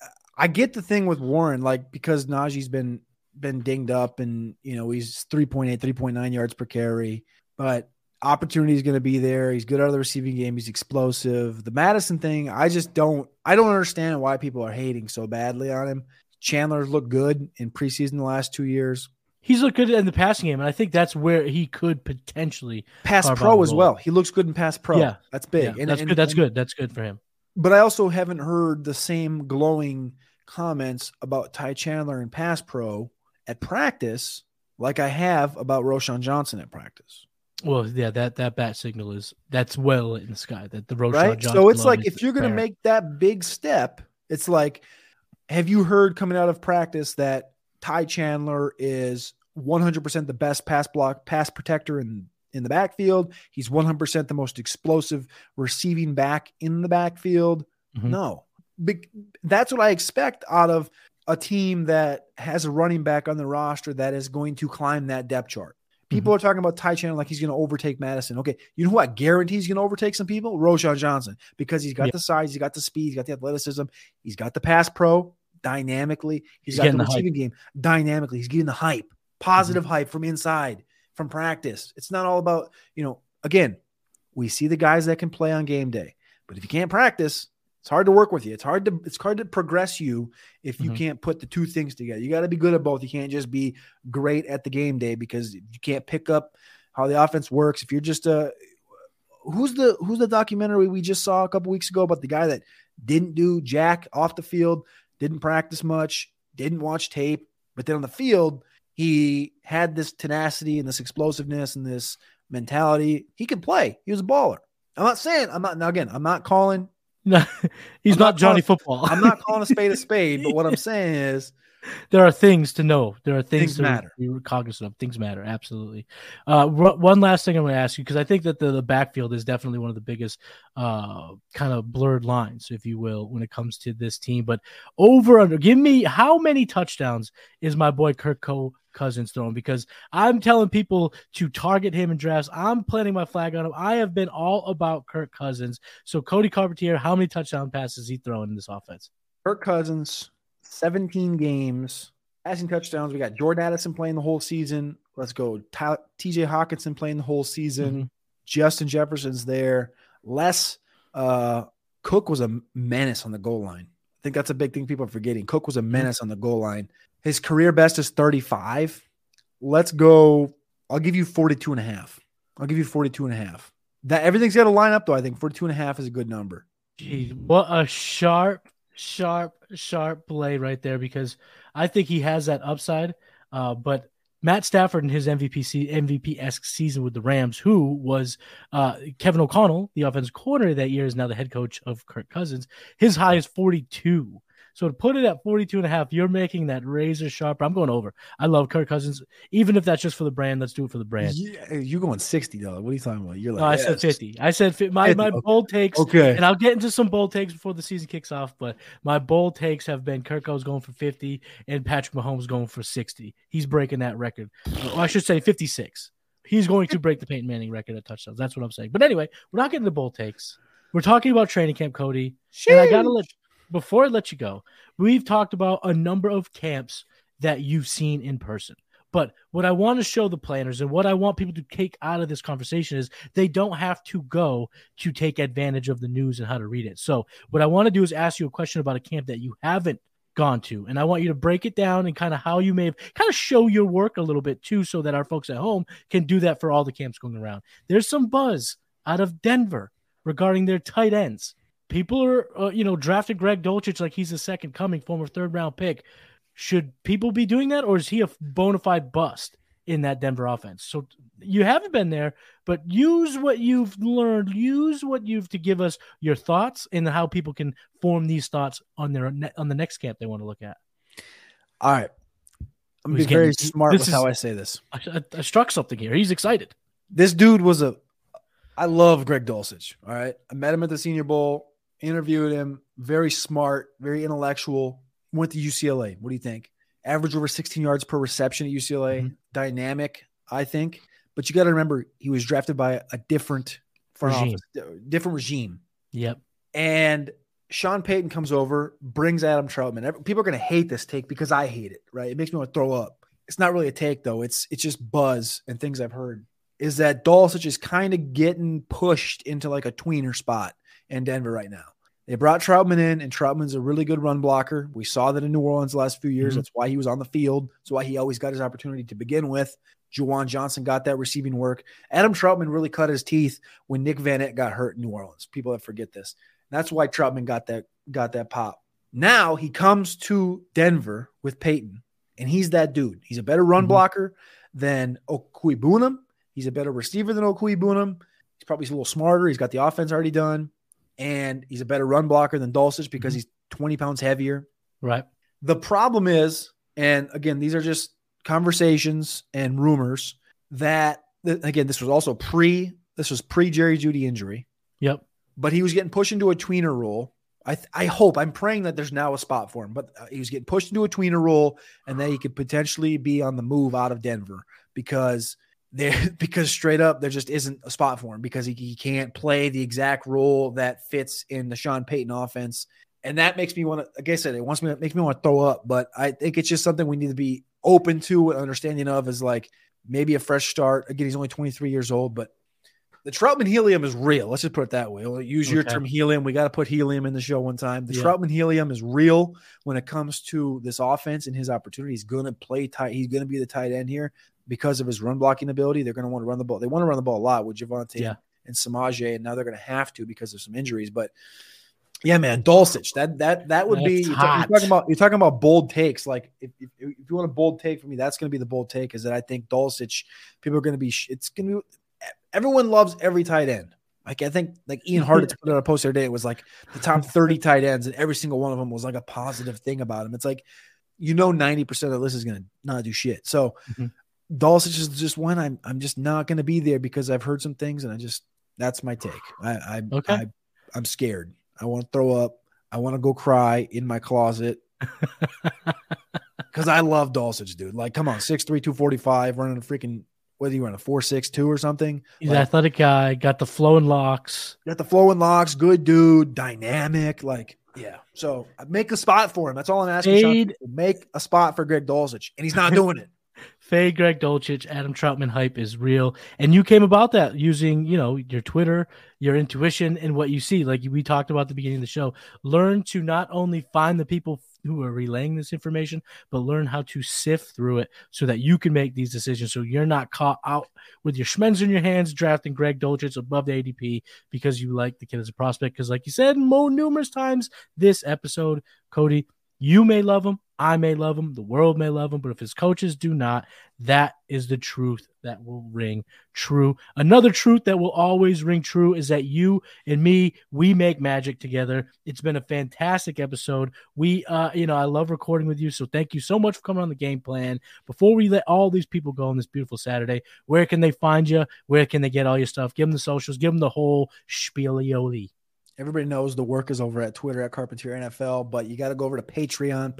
I get the thing with Warren, like, because Najee's been dinged up and, you know, he's 3.8, 3.9 yards per carry, but opportunity is going to be there. He's good out of the receiving game. He's explosive. The Madison thing, I don't understand why people are hating so badly on him. Chandler's looked good in preseason the last 2 years. He's looked good in the passing game, and I think that's where he could potentially pass pro as well. He looks good in pass pro. Yeah, that's big. Yeah, that's good. That's good. That's good for him. But I also haven't heard the same glowing comments about Ty Chandler in pass pro at practice like I have about Roschon Johnson at practice. Well, yeah, that bat signal that's well in the sky. That the Roschon right. Johnson. So it's like if you're going to make that big step, it's like, have you heard coming out of practice that Ty Chandler is 100% the best pass protector in the backfield? He's 100% the most explosive receiving back in the backfield. Mm-hmm. No, that's what I expect out of a team that has a running back on the roster that is going to climb that depth chart. People are talking about Ty Chandler like he's going to overtake Madison. Okay, you know who I guarantee he's going to overtake some people? Roschon Johnson, because he's got the size, he's got the speed, he's got the athleticism, he's got the pass pro dynamically, he's got the receiving game dynamically, he's getting the hype, positive hype from inside, from practice. It's not all about, again, we see the guys that can play on game day, but if you can't practice, it's hard to work with you. It's hard to progress you if you can't put the two things together. You got to be good at both. You can't just be great at the game day because you can't pick up how the offense works. If you're just who's the documentary we just saw a couple weeks ago about the guy that didn't do jack off the field, didn't practice much, didn't watch tape, but then on the field he had this tenacity and this explosiveness and this mentality. He could play. He was a baller. I'm not calling. No, he's not Johnny Football. I'm not calling a spade, but what I'm saying is there are things to know. There are things to matter. Be cognizant of. Things matter. Absolutely. One last thing I'm going to ask you, because I think that the backfield is definitely one of the biggest kind of blurred lines, if you will, when it comes to this team. But over under, give me how many touchdowns is my boy Kirk Cousins throwing, because I'm telling people to target him in drafts. I'm planting my flag on him. I have been all about Kirk Cousins. So Cody Carpentier, how many touchdown passes is he throwing in this offense? Kirk Cousins, 17 games, passing touchdowns. We got Jordan Addison playing the whole season. Let's go. TJ Hawkinson playing the whole season. Mm-hmm. Justin Jefferson's there. Cook was a menace on the goal line. I think that's a big thing people are forgetting. Cook was a menace on the goal line. His career best is 35. Let's go. I'll give you 42.5. That everything's got to line up, though. I think 42.5 is a good number. Jeez, what a sharp play right there, because I think he has that upside. But Matt Stafford in his MVP-esque season with the Rams, who was Kevin O'Connell, the offensive coordinator that year, is now the head coach of Kirk Cousins. His high is 42. So to put it at 42.5, you're making that razor sharp. I'm going over. I love Kirk Cousins. Even if that's just for the brand, let's do it for the brand. Yeah, you're going 60, though. What are you talking about? You're like, no, I said 50. I said my bold takes. Okay. And I'll get into some bold takes before the season kicks off, but my bold takes have been Kirk Cousins going for 50 and Patrick Mahomes going for 60. He's breaking that record. Well, I should say 56. He's going to break the Peyton Manning record at touchdowns. That's what I'm saying. But anyway, we're not getting to bold takes. We're talking about training camp, Cody. Sheesh. And I got to before I let you go, we've talked about a number of camps that you've seen in person. But what I want to show the planners and what I want people to take out of this conversation is they don't have to go to take advantage of the news and how to read it. So what I want to do is ask you a question about a camp that you haven't gone to. And I want you to break it down and kind of how you may have kind of show your work a little bit too, so that our folks at home can do that for all the camps going around. There's some buzz out of Denver regarding their tight ends. People are, drafted Greg Dulcich like he's the second coming, former third-round pick. Should people be doing that, or is he a bona fide bust in that Denver offense? So you haven't been there, but use what you've learned. Use what you've to give us your thoughts and how people can form these thoughts on the next camp they want to look at. All right. I'm being very smart with how I say this. I struck something here. He's excited. This dude was I love Greg Dulcich. All right. I met him at the Senior Bowl. Interviewed him, very smart, very intellectual, went to UCLA. What do you think? Average over 16 yards per reception at UCLA. Dynamic, I think. But you got to remember, he was drafted by a different regime. Yep. And Sean Payton comes over, brings Adam Troutman. People are going to hate this take because I hate it, right? It makes me want to throw up. It's not really a take, though. It's just buzz and things I've heard. Is that Dulcich is kind of getting pushed into like a tweener spot in Denver right now. They brought Troutman in, and Troutman's a really good run blocker. We saw that in New Orleans the last few years. That's why he was on the field. That's why he always got his opportunity to begin with. Juwan Johnson got that receiving work. Adam Troutman really cut his teeth when Nick Vannett got hurt in New Orleans. People that forget this. That's why Troutman got that pop. Now he comes to Denver with Peyton, and he's that dude. He's a better run blocker than Okuigbunam. He's a better receiver than Okuigbunam. He's probably a little smarter. He's got the offense already done. And he's a better run blocker than Dulcich because he's 20 pounds heavier. Right. The problem is, and again, these are just conversations and rumors that, again, this was pre Jerry Jeudy injury. Yep. But he was getting pushed into a tweener role. I'm praying that there's now a spot for him, but he was getting pushed into a tweener role and that he could potentially be on the move out of Denver because straight up there just isn't a spot for him because he can't play the exact role that fits in the Sean Payton offense. And that makes me want to, like I said, makes me want to throw up, but I think it's just something we need to be open to and understanding of is like maybe a fresh start. Again, he's only 23 years old, but the Troutman helium is real. Let's just put it that way. We'll use your term helium. We got to put helium in the show one time. The Troutman helium is real when it comes to this offense and his opportunity. He's going to play tight. He's going to be the tight end here because of his run blocking ability. They're going to want to run the ball. They want to run the ball a lot with Javonte and Samaje, and now they're going to have to because of some injuries. But yeah, man, Dulcich. That would be you're talking about bold takes. Like if you want a bold take for me, that's going to be the bold take. Is that I think Dulcich. People are going to be. It's going to be. Everyone loves every tight end. Like I think like Ian Hartitz put out a post the other day. It was like the top 30 tight ends, and every single one of them was like a positive thing about him. It's like 90% of the list is going to not do shit. So Dulcich is just one I'm just not going to be there because I've heard some things, and that's my take. I'm scared. I want to throw up. I want to go cry in my closet because I love Dulcich, dude. Like, come on, 6'3", 245, running a freaking. Whether you run a 4.62 or something. He's an athletic guy, got the flowing locks. Good dude, dynamic. Like, yeah. So make a spot for him. That's all I'm asking. Make a spot for Greg Dulcich, and he's not doing it. Fade Greg Dulcich, Adam Troutman hype is real. And you came about that using, your Twitter, your intuition, and what you see. Like we talked about at the beginning of the show. Learn to not only find the people who are relaying this information, but learn how to sift through it so that you can make these decisions. So you're not caught out with your schmens in your hands drafting Greg Dulcich above the ADP because you like the kid as a prospect. Because like you said numerous times this episode, Cody, you may love him, I may love him, the world may love him, but if his coaches do not, that is the truth that will ring true. Another truth that will always ring true is that you and me, we make magic together. It's been a fantastic episode. I love recording with you, so thank you so much for coming on the Game Plan. Before we let all these people go on this beautiful Saturday, where can they find you? Where can they get all your stuff? Give them the socials. Give them the whole spielioli. Everybody knows the work is over at Twitter at Carpentier NFL, but you got to go over to Patreon,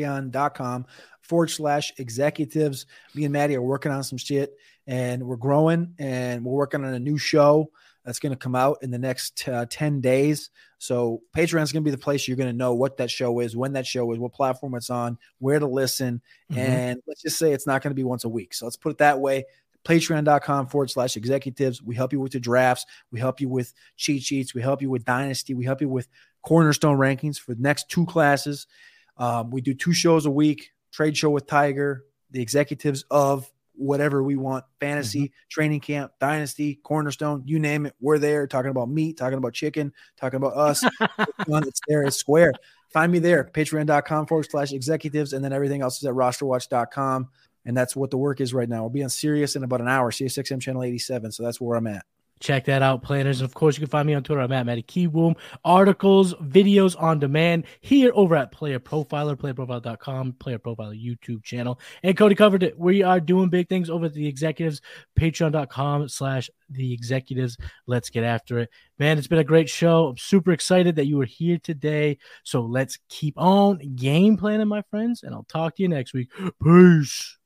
patreon.com/executives. Me and Maddie are working on some shit, and we're growing, and we're working on a new show that's going to come out in the next 10 days. So Patreon is going to be the place you're going to know what that show is, when that show is, what platform it's on, where to listen. And let's just say it's not going to be once a week. So let's put it that way. Patreon.com/executives. We help you with the drafts. We help you with cheat sheets. We help you with Dynasty. We help you with cornerstone rankings for the next 2 classes. We do 2 shows a week, trade show with Tiger, the executives of whatever we want, fantasy, training camp, Dynasty, cornerstone, you name it. We're there talking about meat, talking about chicken, talking about us. It's there. It's square. Find me there, patreon.com/executives. And then everything else is at rosterwatch.com. And that's what the work is right now. We'll be on Sirius in about an hour, Sirius XM channel 87. So that's where I'm at. Check that out, planners. And of course, you can find me on Twitter. I'm at Matty Kiwoom. Articles, videos on demand here over at Player Profiler, playerprofiler.com, Player Profiler YouTube channel. And Cody covered it. We are doing big things over at the executives, patreon.com/the executives. Let's get after it. Man, it's been a great show. I'm super excited that you were here today. So let's keep on game planning, my friends. And I'll talk to you next week. Peace.